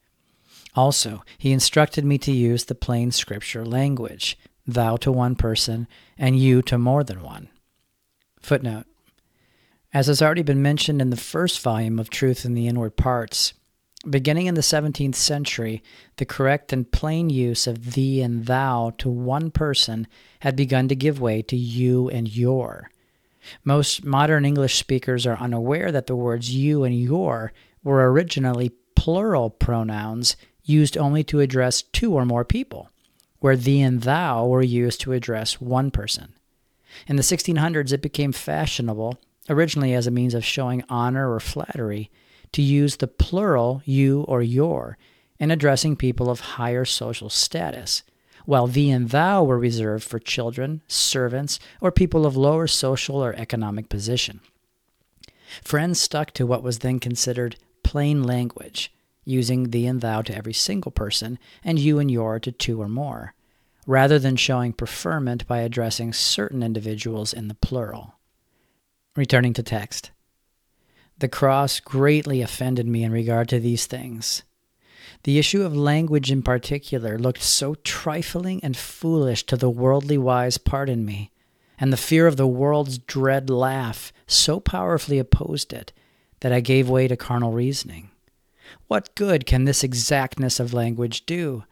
Also, he instructed me to use the plain Scripture language, thou to one person, and you to more than one. Footnote: as has already been mentioned in the first volume of Truth in the Inward Parts, beginning in the 17th century, the correct and plain use of thee and thou to one person had begun to give way to you and your. Most modern English speakers are unaware that the words you and your were originally plural pronouns used only to address two or more people, where thee and thou were used to address one person. In the 1600s, it became fashionable, originally as a means of showing honor or flattery, to use the plural you or your in addressing people of higher social status, while thee and thou were reserved for children, servants, or people of lower social or economic position. Friends stuck to what was then considered plain language, using thee and thou to every single person and you and your to two or more, rather than showing preferment by addressing certain individuals in the plural. Returning to text. The cross greatly offended me in regard to these things. The issue of language in particular looked so trifling and foolish to the worldly wise part in me, and the fear of the world's dread laugh so powerfully opposed it, that I gave way to carnal reasoning. What good can this exactness of language do?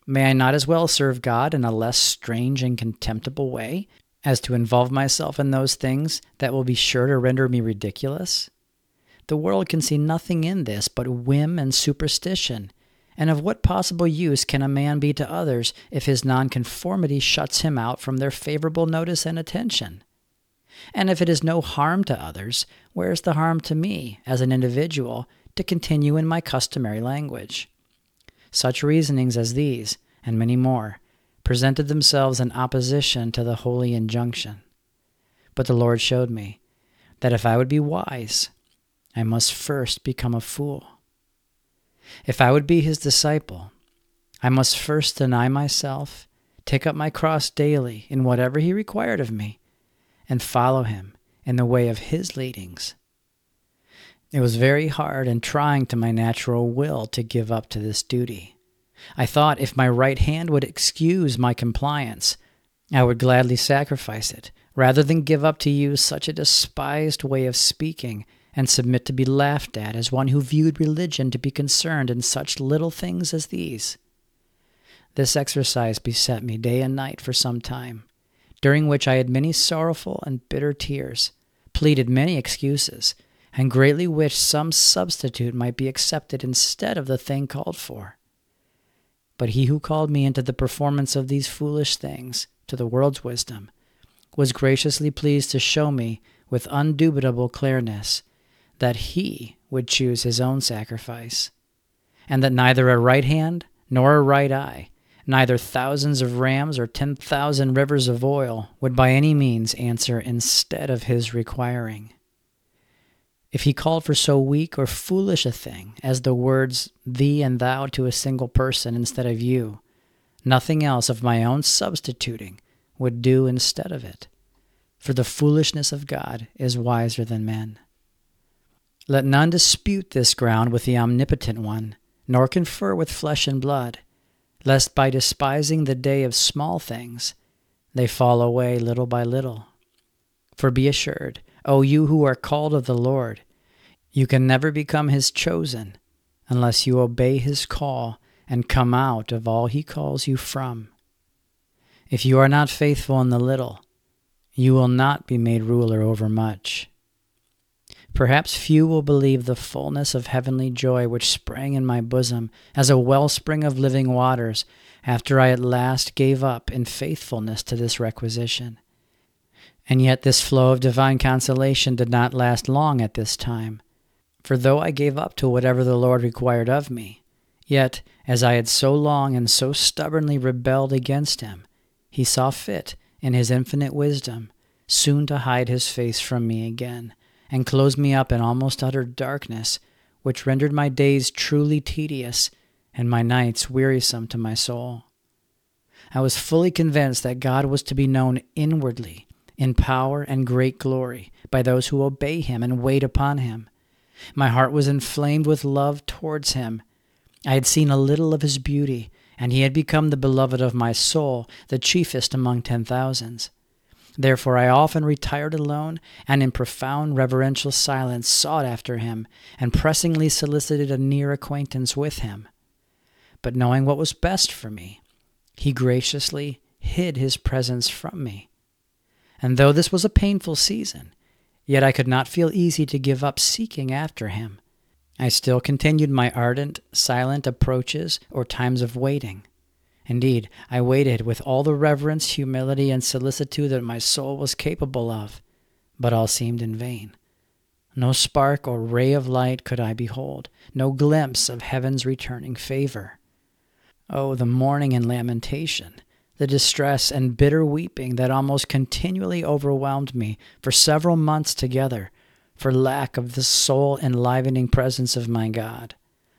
May I not as well serve God in a less strange and contemptible way as to involve myself in those things that will be sure to render me ridiculous? The world can see nothing in this but whim and superstition, and of what possible use can a man be to others if his nonconformity shuts him out from their favorable notice and attention? And if it is no harm to others, where is the harm to me, as an individual, to continue in my customary language? Such reasonings as these, and many more, presented themselves in opposition to the holy injunction. But the Lord showed me that if I would be wise, I must first become a fool. If I would be his disciple, I must first deny myself, take up my cross daily in whatever he required of me, and follow him in the way of his leadings. It was very hard and trying to my natural will to give up to this duty. I thought if my right hand would excuse my compliance, I would gladly sacrifice it, rather than give up to you such a despised way of speaking and submit to be laughed at as one who viewed religion to be concerned in such little things as these. This exercise beset me day and night for some time, during which I had many sorrowful and bitter tears, pleaded many excuses, and greatly wished some substitute might be accepted instead of the thing called for. But he who called me into the performance of these foolish things, to the world's wisdom, was graciously pleased to show me with undubitable clearness that he would choose his own sacrifice, and that neither a right hand nor a right eye, neither thousands of rams or 10,000 rivers of oil would by any means answer instead of his requiring. If he called for so weak or foolish a thing as the words thee and thou to a single person instead of you, nothing else of my own substituting would do instead of it, for the foolishness of God is wiser than men. Let none dispute this ground with the Omnipotent One, nor confer with flesh and blood, lest by despising the day of small things, they fall away little by little. For be assured, O you who are called of the Lord, you can never become his chosen unless you obey his call and come out of all he calls you from. If you are not faithful in the little, you will not be made ruler over much. Perhaps few will believe the fullness of heavenly joy which sprang in my bosom as a wellspring of living waters after I at last gave up in faithfulness to this requisition. And yet this flow of divine consolation did not last long at this time. For though I gave up to whatever the Lord required of me, yet, as I had so long and so stubbornly rebelled against him, he saw fit, in his infinite wisdom, soon to hide his face from me again, and close me up in almost utter darkness, which rendered my days truly tedious, and my nights wearisome to my soul. I was fully convinced that God was to be known inwardly, in power and great glory, by those who obey him and wait upon him. My heart was inflamed with love towards him. I had seen a little of his beauty, and he had become the beloved of my soul, the chiefest among 10,000s. Therefore I often retired alone, and in profound reverential silence sought after him, and pressingly solicited a near acquaintance with him. But knowing what was best for me, he graciously hid his presence from me. And though this was a painful season, yet I could not feel easy to give up seeking after him. I still continued my ardent, silent approaches or times of waiting. Indeed, I waited with all the reverence, humility, and solicitude that my soul was capable of, but all seemed in vain. No spark or ray of light could I behold, no glimpse of heaven's returning favor. Oh, the mourning and lamentation, the distress and bitter weeping that almost continually overwhelmed me for several months together, for lack of the soul-enlivening presence of my God.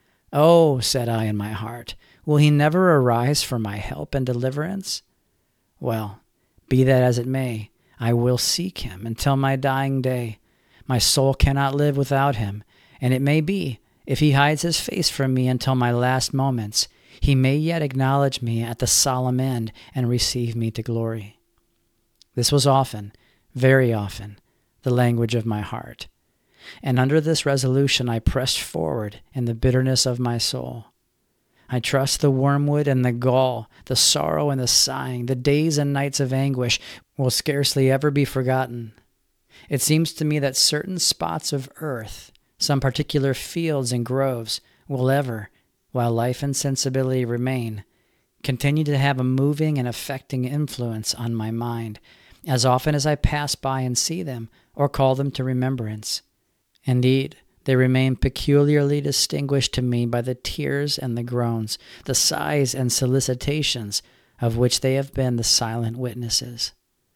Oh, said I in my heart, will he never arise for my help and deliverance? Well, be that as it may, I will seek him until my dying day. My soul cannot live without him, and it may be, if he hides his face from me until my last moments, he may yet acknowledge me at the solemn end and receive me to glory. This was often, very often, the language of my heart, and under this resolution I pressed forward in the bitterness of my soul. I trust the wormwood and the gall, the sorrow and the sighing, the days and nights of anguish will scarcely ever be forgotten. It seems to me that certain spots of earth, some particular fields and groves, will ever, while life and sensibility remain, continue to have a moving and affecting influence on my mind, as often as I pass by and see them, or call them to remembrance. Indeed, they remain peculiarly distinguished to me by the tears and the groans, the sighs and solicitations of which they have been the silent witnesses.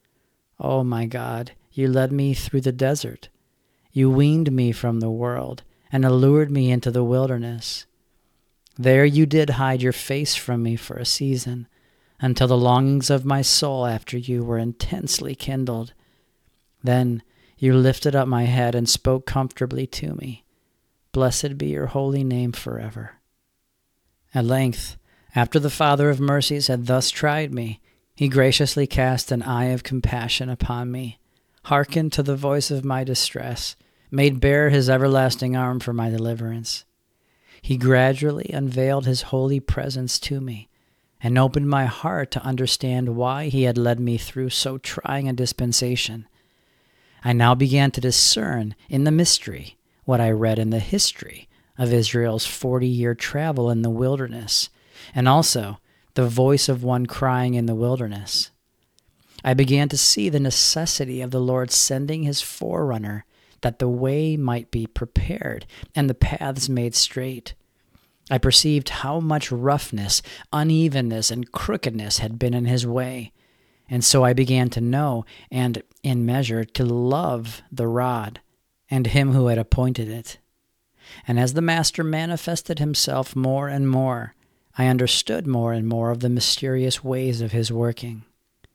O my God, you led me through the desert. You weaned me from the world, and allured me into the wilderness. There you did hide your face from me for a season, until the longings of my soul after you were intensely kindled. Then you lifted up my head and spoke comfortably to me. Blessed be your holy name forever. At length, after the Father of mercies had thus tried me, he graciously cast an eye of compassion upon me, hearkened to the voice of my distress, made bare his everlasting arm for my deliverance. He gradually unveiled his holy presence to me, and opened my heart to understand why he had led me through so trying a dispensation. I now began to discern in the mystery what I read in the history of Israel's 40-year travel in the wilderness, and also the voice of one crying in the wilderness. I began to see the necessity of the Lord sending his forerunner, that the way might be prepared and the paths made straight. I perceived how much roughness, unevenness, and crookedness had been in his way, and so I began to know and, in measure, to love the rod and him who had appointed it. And as the Master manifested himself more and more, I understood more and more of the mysterious ways of his working.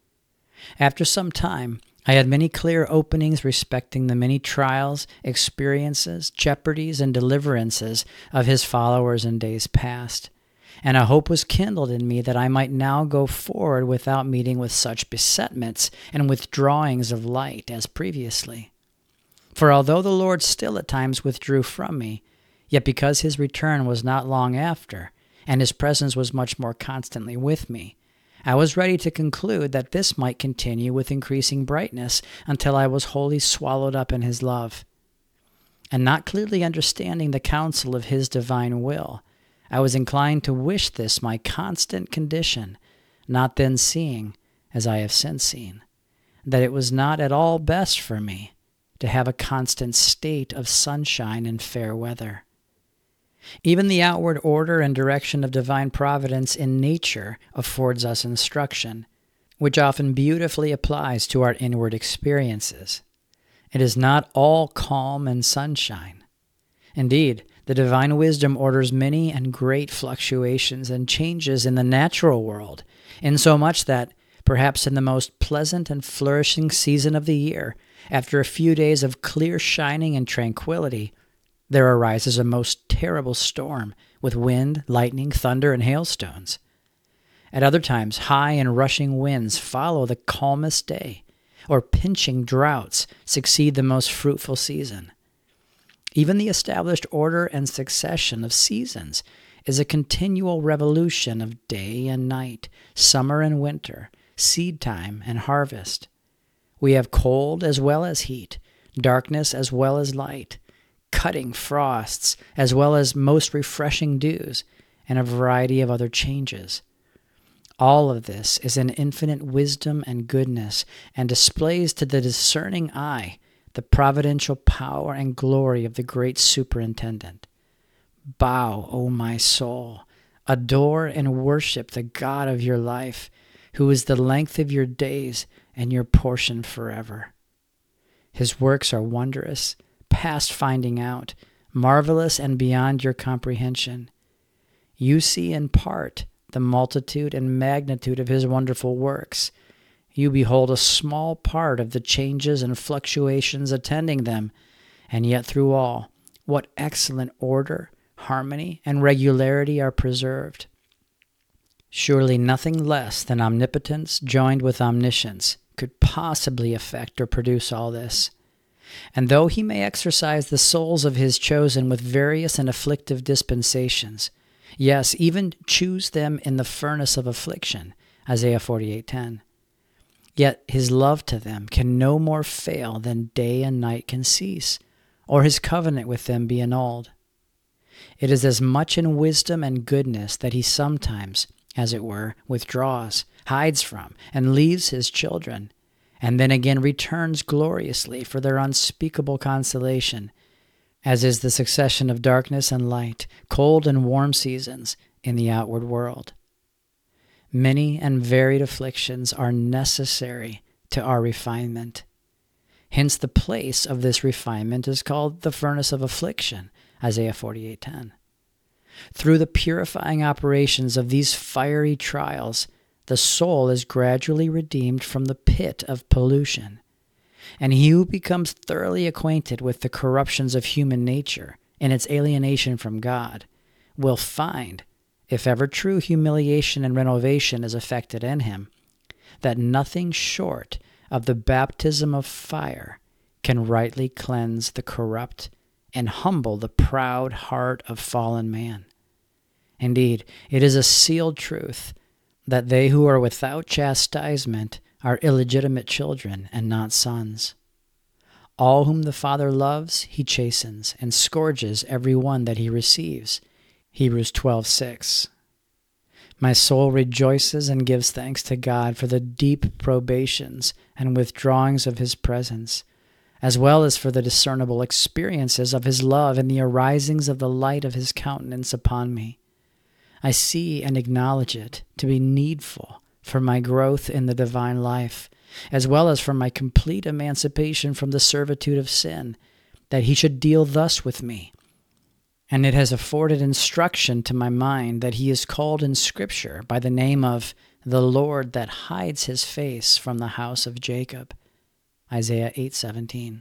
After some time, I had many clear openings respecting the many trials, experiences, jeopardies, and deliverances of his followers in days past, and a hope was kindled in me that I might now go forward without meeting with such besetments and withdrawings of light as previously. For although the Lord still at times withdrew from me, yet because his return was not long after, and his presence was much more constantly with me, I was ready to conclude that this might continue with increasing brightness until I was wholly swallowed up in his love. And not clearly understanding the counsel of his divine will, I was inclined to wish this my constant condition, not then seeing, as I have since seen, that it was not at all best for me to have a constant state of sunshine and fair weather. Even the outward order and direction of divine providence in nature affords us instruction, which often beautifully applies to our inward experiences. It is not all calm and sunshine. Indeed, the divine wisdom orders many and great fluctuations and changes in the natural world, insomuch that, perhaps in the most pleasant and flourishing season of the year, after a few days of clear shining and tranquility, there arises a most terrible storm with wind, lightning, thunder, and hailstones. At other times, high and rushing winds follow the calmest day, or pinching droughts succeed the most fruitful season. Even the established order and succession of seasons is a continual revolution of day and night, summer and winter, seed time and harvest. We have cold as well as heat, darkness as well as light, cutting frosts as well as most refreshing dews, and a variety of other changes. All of this is in infinite wisdom and goodness, and displays to the discerning eye the providential power and glory of the great superintendent. Bow, O my soul, adore and worship the God of your life, who is the length of your days and your portion forever. His works are wondrous, past finding out, marvelous and beyond your comprehension. You see in part the multitude and magnitude of his wonderful works. You behold a small part of the changes and fluctuations attending them, and yet through all, what excellent order, harmony, and regularity are preserved. Surely nothing less than omnipotence joined with omniscience could possibly effect or produce all this. And though he may exercise the souls of his chosen with various and afflictive dispensations, Yes, even choose them in the furnace of affliction, Isaiah 48:10. Yet his love to them can no more fail than day and night can cease, or his covenant with them be annulled. It is as much in wisdom and goodness that he sometimes, as it were, withdraws, hides from, and leaves his children, and then again returns gloriously for their unspeakable consolation, as is the succession of darkness and light, cold and warm seasons in the outward world. Many and varied afflictions are necessary to our refinement. Hence the place of this refinement is called the furnace of affliction, Isaiah 48:10. Through the purifying operations of these fiery trials, the soul is gradually redeemed from the pit of pollution. And he who becomes thoroughly acquainted with the corruptions of human nature and its alienation from God will find, if ever true humiliation and renovation is effected in him, that nothing short of the baptism of fire can rightly cleanse the corrupt and humble the proud heart of fallen man. Indeed, it is a sealed truth that they who are without chastisement are illegitimate children and not sons. All whom the Father loves, he chastens and scourges every one that he receives. Hebrews 12:6. My soul rejoices and gives thanks to God for the deep probations and withdrawings of his presence, as well as for the discernible experiences of his love and the arisings of the light of his countenance upon me. I see and acknowledge it to be needful for my growth in the divine life, as well as for my complete emancipation from the servitude of sin, that he should deal thus with me. And it has afforded instruction to my mind that he is called in Scripture by the name of the Lord that hides his face from the house of Jacob, Isaiah 8:17.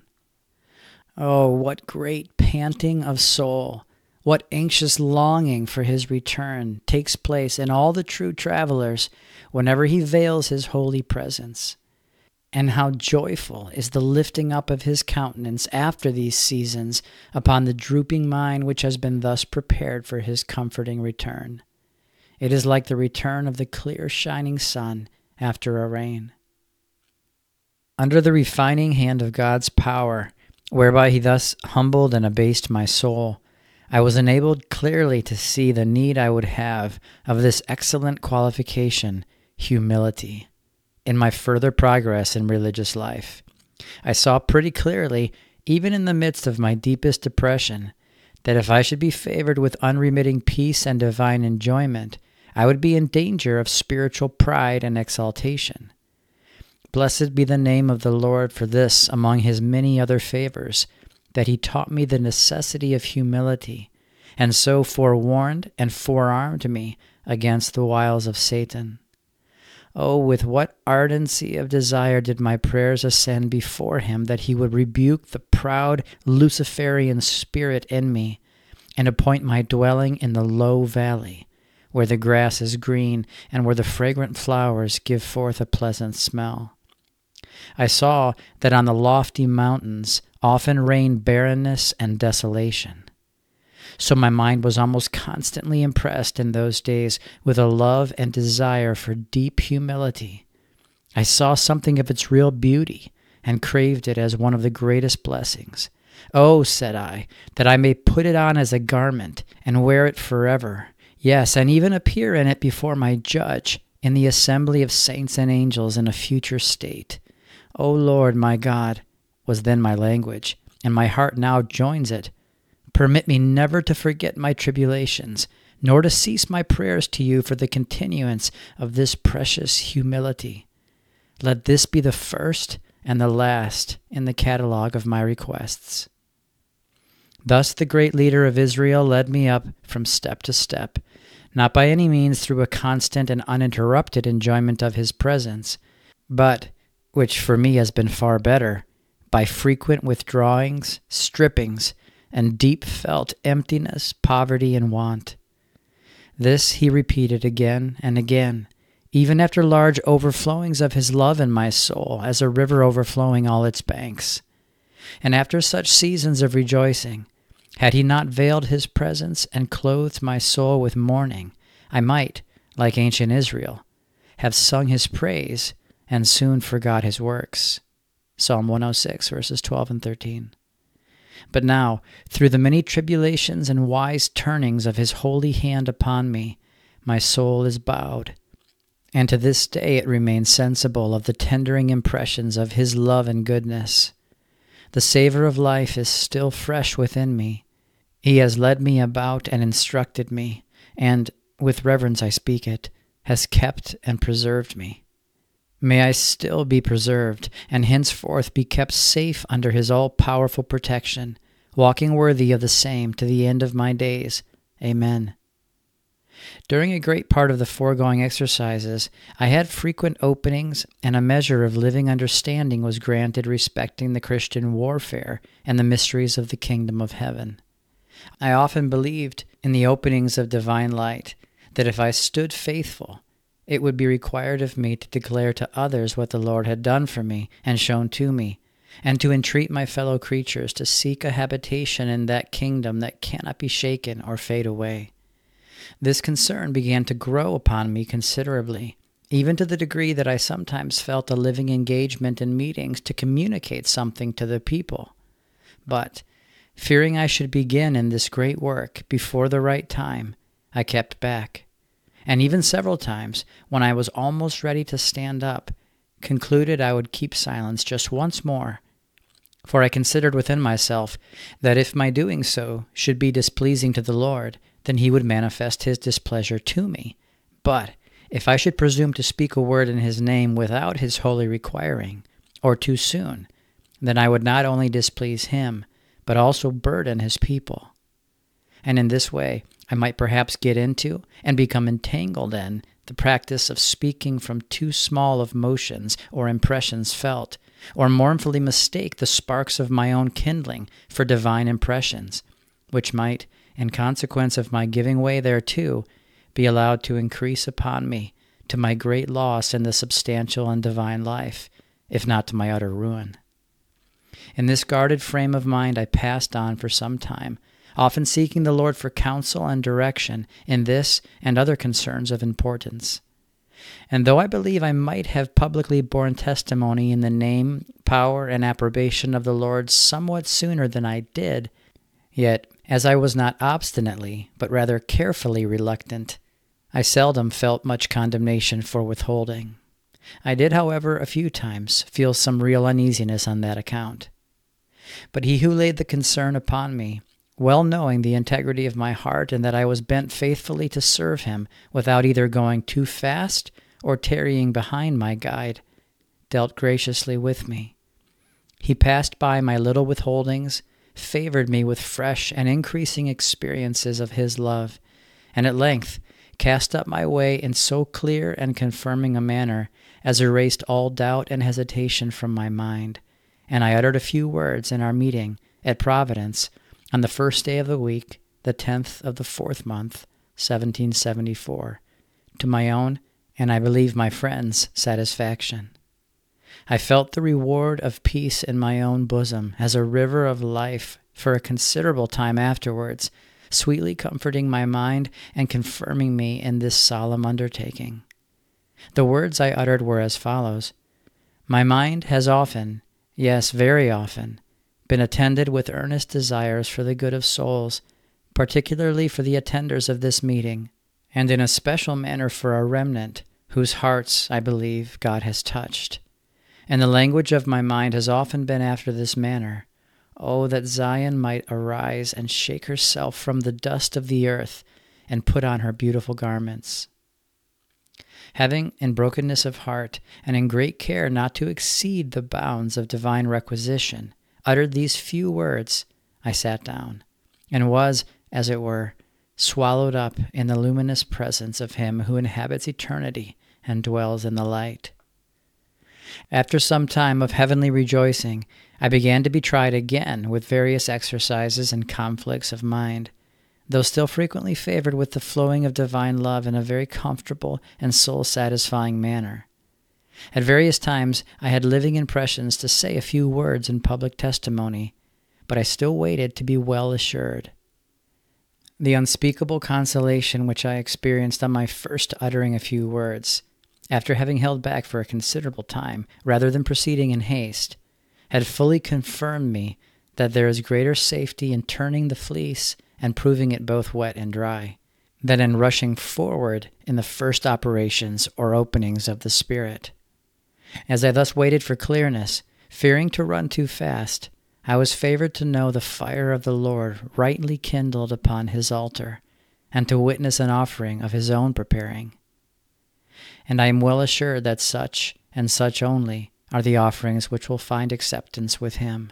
Oh, what great panting of soul, what anxious longing for his return takes place in all the true travelers whenever he veils his holy presence. And how joyful is the lifting up of his countenance after these seasons upon the drooping mind which has been thus prepared for his comforting return. It is like the return of the clear shining sun after a rain. Under the refining hand of God's power, whereby he thus humbled and abased my soul, I was enabled clearly to see the need I would have of this excellent qualification, humility, in my further progress in religious life. I saw pretty clearly, even in the midst of my deepest depression, that if I should be favored with unremitting peace and divine enjoyment, I would be in danger of spiritual pride and exaltation. Blessed be the name of the Lord for this among his many other favors, that he taught me the necessity of humility, and so forewarned and forearmed me against the wiles of Satan. Oh, with what ardency of desire did my prayers ascend before him that he would rebuke the proud Luciferian spirit in me, and appoint my dwelling in the low valley, where the grass is green and where the fragrant flowers give forth a pleasant smell. I saw that on the lofty mountains often reign barrenness and desolation. So my mind was almost constantly impressed in those days with a love and desire for deep humility. I saw something of its real beauty and craved it as one of the greatest blessings. Oh, said I, that I may put it on as a garment and wear it forever. Yes, and even appear in it before my judge in the assembly of saints and angels in a future state. O Lord, my God, was then my language, and my heart now joins it. Permit me never to forget my tribulations, nor to cease my prayers to you for the continuance of this precious humility. Let this be the first and the last in the catalogue of my requests. Thus the great leader of Israel led me up from step to step, not by any means through a constant and uninterrupted enjoyment of his presence, but, which for me has been far better, by frequent withdrawings, strippings, and deep-felt emptiness, poverty, and want. This he repeated again and again, even after large overflowings of his love in my soul, as a river overflowing all its banks. And after such seasons of rejoicing, Had he not veiled his presence and clothed my soul with mourning, I might, like ancient Israel, have sung his praise and soon forgot his works. Psalm 106, verses 12 and 13. But now, through the many tribulations and wise turnings of his holy hand upon me, my soul is bowed, and to this day it remains sensible of the tendering impressions of his love and goodness. The savor of life is still fresh within me. He has led me about and instructed me, and, with reverence I speak it, has kept and preserved me. May I still be preserved, and henceforth be kept safe under his all-powerful protection, walking worthy of the same to the end of my days. Amen. During a great part of the foregoing exercises, I had frequent openings, and a measure of living understanding was granted respecting the Christian warfare and the mysteries of the kingdom of heaven. I often believed, in the openings of divine light, that if I stood faithful, it would be required of me to declare to others what the Lord had done for me and shown to me, and to entreat my fellow creatures to seek a habitation in that kingdom that cannot be shaken or fade away. This concern began to grow upon me considerably, even to the degree that I sometimes felt a living engagement in meetings to communicate something to the people. But, fearing I should begin in this great work before the right time, I kept back, and even several times, when I was almost ready to stand up, concluded I would keep silence just once more, for I considered within myself that if my doing so should be displeasing to the Lord, then he would manifest his displeasure to me. But if I should presume to speak a word in his name without his holy requiring, or too soon, then I would not only displease him, but also burden his people. And in this way, I might perhaps get into and become entangled in the practice of speaking from too small of motions or impressions felt, or mournfully mistake the sparks of my own kindling for divine impressions, which might, in consequence of my giving way thereto, be allowed to increase upon me to my great loss in the substantial and divine life, if not to my utter ruin. In this guarded frame of mind I passed on for some time, often seeking the Lord for counsel and direction in this and other concerns of importance. And though I believe I might have publicly borne testimony in the name, power, and approbation of the Lord somewhat sooner than I did, yet, as I was not obstinately, but rather carefully reluctant, I seldom felt much condemnation for withholding. I did, however, a few times feel some real uneasiness on that account. But he who laid the concern upon me, well knowing the integrity of my heart and that I was bent faithfully to serve him without either going too fast or tarrying behind my guide, dealt graciously with me. He passed by my little withholdings, favored me with fresh and increasing experiences of his love, and at length cast up my way in so clear and confirming a manner as erased all doubt and hesitation from my mind, and I uttered a few words in our meeting at Providence on the first day of the week, the 10th of the 4th month, 1774, to my own, and I believe my friends' satisfaction. I felt the reward of peace in my own bosom as a river of life for a considerable time afterwards, sweetly comforting my mind and confirming me in this solemn undertaking. The words I uttered were as follows: My mind has often, yes, very often, been attended with earnest desires for the good of souls, particularly for the attenders of this meeting, and in a special manner for a remnant whose hearts, I believe, God has touched. And the language of my mind has often been after this manner: Oh, that Zion might arise and shake herself from the dust of the earth and put on her beautiful garments. Having, in brokenness of heart, and in great care not to exceed the bounds of divine requisition, uttered these few words, I sat down, and was, as it were, swallowed up in the luminous presence of him who inhabits eternity and dwells in the light. After some time of heavenly rejoicing, I began to be tried again with various exercises and conflicts of mind, though still frequently favored with the flowing of divine love in a very comfortable and soul-satisfying manner. At various times I had living impressions to say a few words in public testimony, but I still waited to be well assured. The unspeakable consolation which I experienced on my first uttering a few words, after having held back for a considerable time, rather than proceeding in haste, had fully confirmed me that there is greater safety in turning the fleece and proving it both wet and dry, than in rushing forward in the first operations or openings of the Spirit. As I thus waited for clearness, fearing to run too fast, I was favored to know the fire of the Lord rightly kindled upon his altar, and to witness an offering of his own preparing. And I am well assured that such, and such only, are the offerings which will find acceptance with him.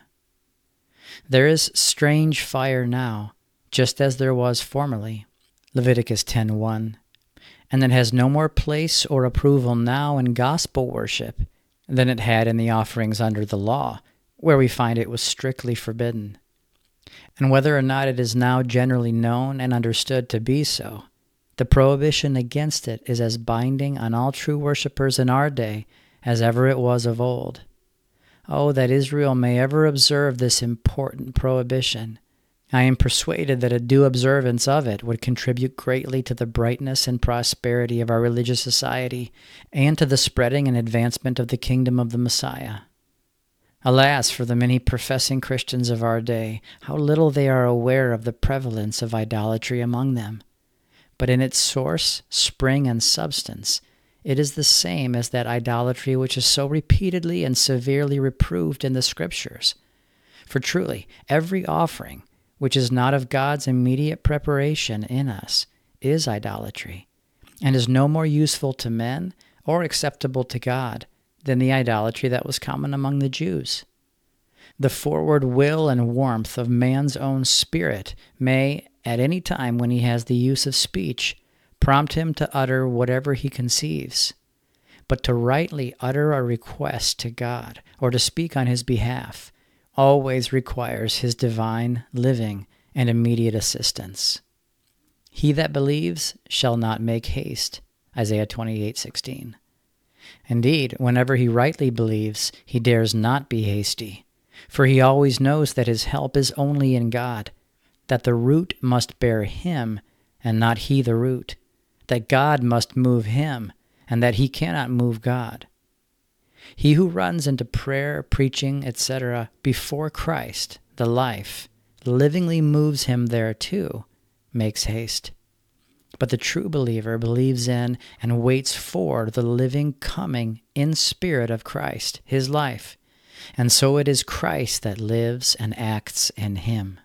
There is strange fire now, just as there was formerly, Leviticus 10:1, and it has no more place or approval now in gospel worship than it had in the offerings under the law, where we find it was strictly forbidden. And whether or not it is now generally known and understood to be so, the prohibition against it is as binding on all true worshippers in our day as ever it was of old. Oh, that Israel may ever observe this important prohibition! I am persuaded that a due observance of it would contribute greatly to the brightness and prosperity of our religious society, and to the spreading and advancement of the kingdom of the Messiah. Alas, for the many professing Christians of our day, how little they are aware of the prevalence of idolatry among them. But in its source, spring, and substance, it is the same as that idolatry which is so repeatedly and severely reproved in the Scriptures. For truly, every offering which is not of God's immediate preparation in us is idolatry, and is no more useful to men or acceptable to God than the idolatry that was common among the Jews. The forward will and warmth of man's own spirit may, at any time when he has the use of speech, prompt him to utter whatever he conceives. But to rightly utter a request to God, or to speak on his behalf, always requires his divine, living, and immediate assistance. He that believes shall not make haste, Isaiah 28:16. Indeed, whenever he rightly believes, he dares not be hasty, for he always knows that his help is only in God, that the root must bear him, and not he the root, that God must move him, and that he cannot move God. He who runs into prayer, preaching, etc., before Christ, the life, livingly moves him thereto, makes haste. But the true believer believes in and waits for the living coming in spirit of Christ, his life, and so it is Christ that lives and acts in him.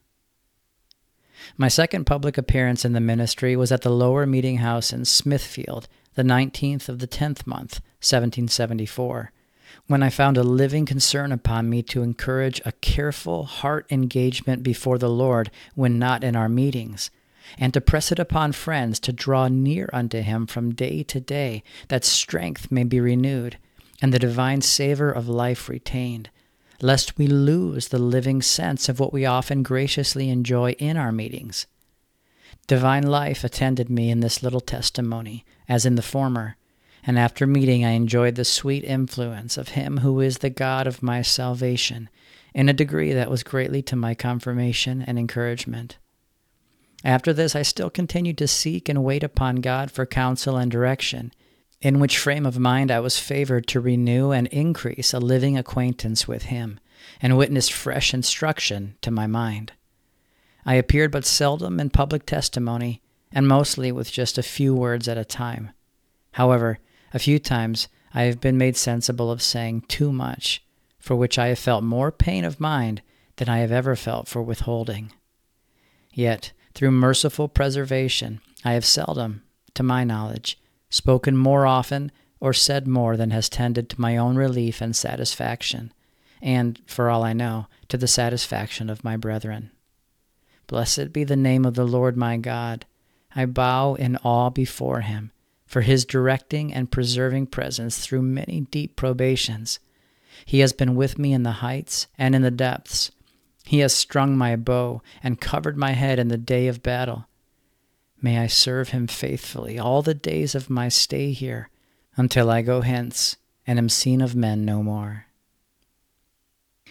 My second public appearance in the ministry was at the Lower Meeting House in Smithfield, the 19th of the 10th month, 1774, when I found a living concern upon me to encourage a careful heart engagement before the Lord when not in our meetings, and to press it upon friends to draw near unto him from day to day, that strength may be renewed, and the divine savor of life retained, lest we lose the living sense of what we often graciously enjoy in our meetings. Divine life attended me in this little testimony, as in the former, and after meeting I enjoyed the sweet influence of him who is the God of my salvation, in a degree that was greatly to my confirmation and encouragement. After this I still continued to seek and wait upon God for counsel and direction, in which frame of mind I was favored to renew and increase a living acquaintance with him, and witnessed fresh instruction to my mind. I appeared but seldom in public testimony, and mostly with just a few words at a time. However, a few times I have been made sensible of saying too much, for which I have felt more pain of mind than I have ever felt for withholding. Yet, through merciful preservation, I have seldom, to my knowledge, spoken more often or said more than has tended to my own relief and satisfaction, and, for all I know, to the satisfaction of my brethren. Blessed be the name of the Lord my God. I bow in awe before him, for his directing and preserving presence through many deep probations. He has been with me in the heights and in the depths. He has strung my bow and covered my head in the day of battle. May I serve him faithfully all the days of my stay here, until I go hence and am seen of men no more.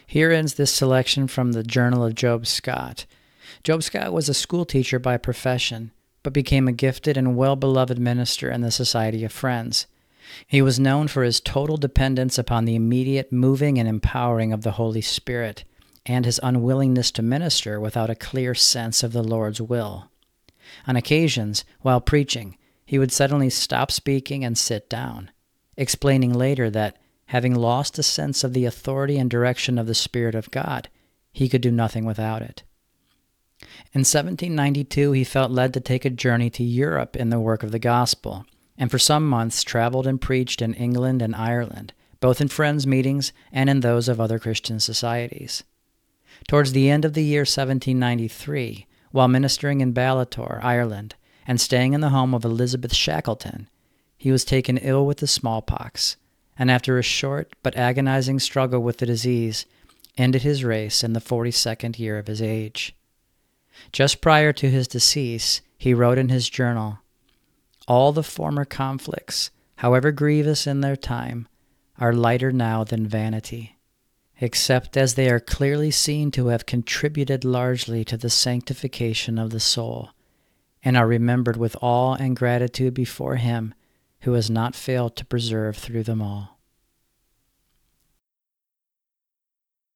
Here ends this selection from the Journal of Job Scott. Job Scott was a school teacher by profession, but became a gifted and well-beloved minister in the Society of Friends. He was known for his total dependence upon the immediate moving and empowering of the Holy Spirit, and his unwillingness to minister without a clear sense of the Lord's will. On occasions, while preaching, he would suddenly stop speaking and sit down, explaining later that, having lost a sense of the authority and direction of the Spirit of God, he could do nothing without it. In 1792, he felt led to take a journey to Europe in the work of the gospel, and for some months traveled and preached in England and Ireland, both in friends' meetings and in those of other Christian societies. Towards the end of the year 1793, while ministering in Ballator, Ireland, and staying in the home of Elizabeth Shackleton, he was taken ill with the smallpox, and after a short but agonizing struggle with the disease, ended his race in the 42nd year of his age. Just prior to his decease, he wrote in his journal, "All the former conflicts, however grievous in their time, are lighter now than vanity, except as they are clearly seen to have contributed largely to the sanctification of the soul, and are remembered with awe and gratitude before Him who has not failed to preserve through them all."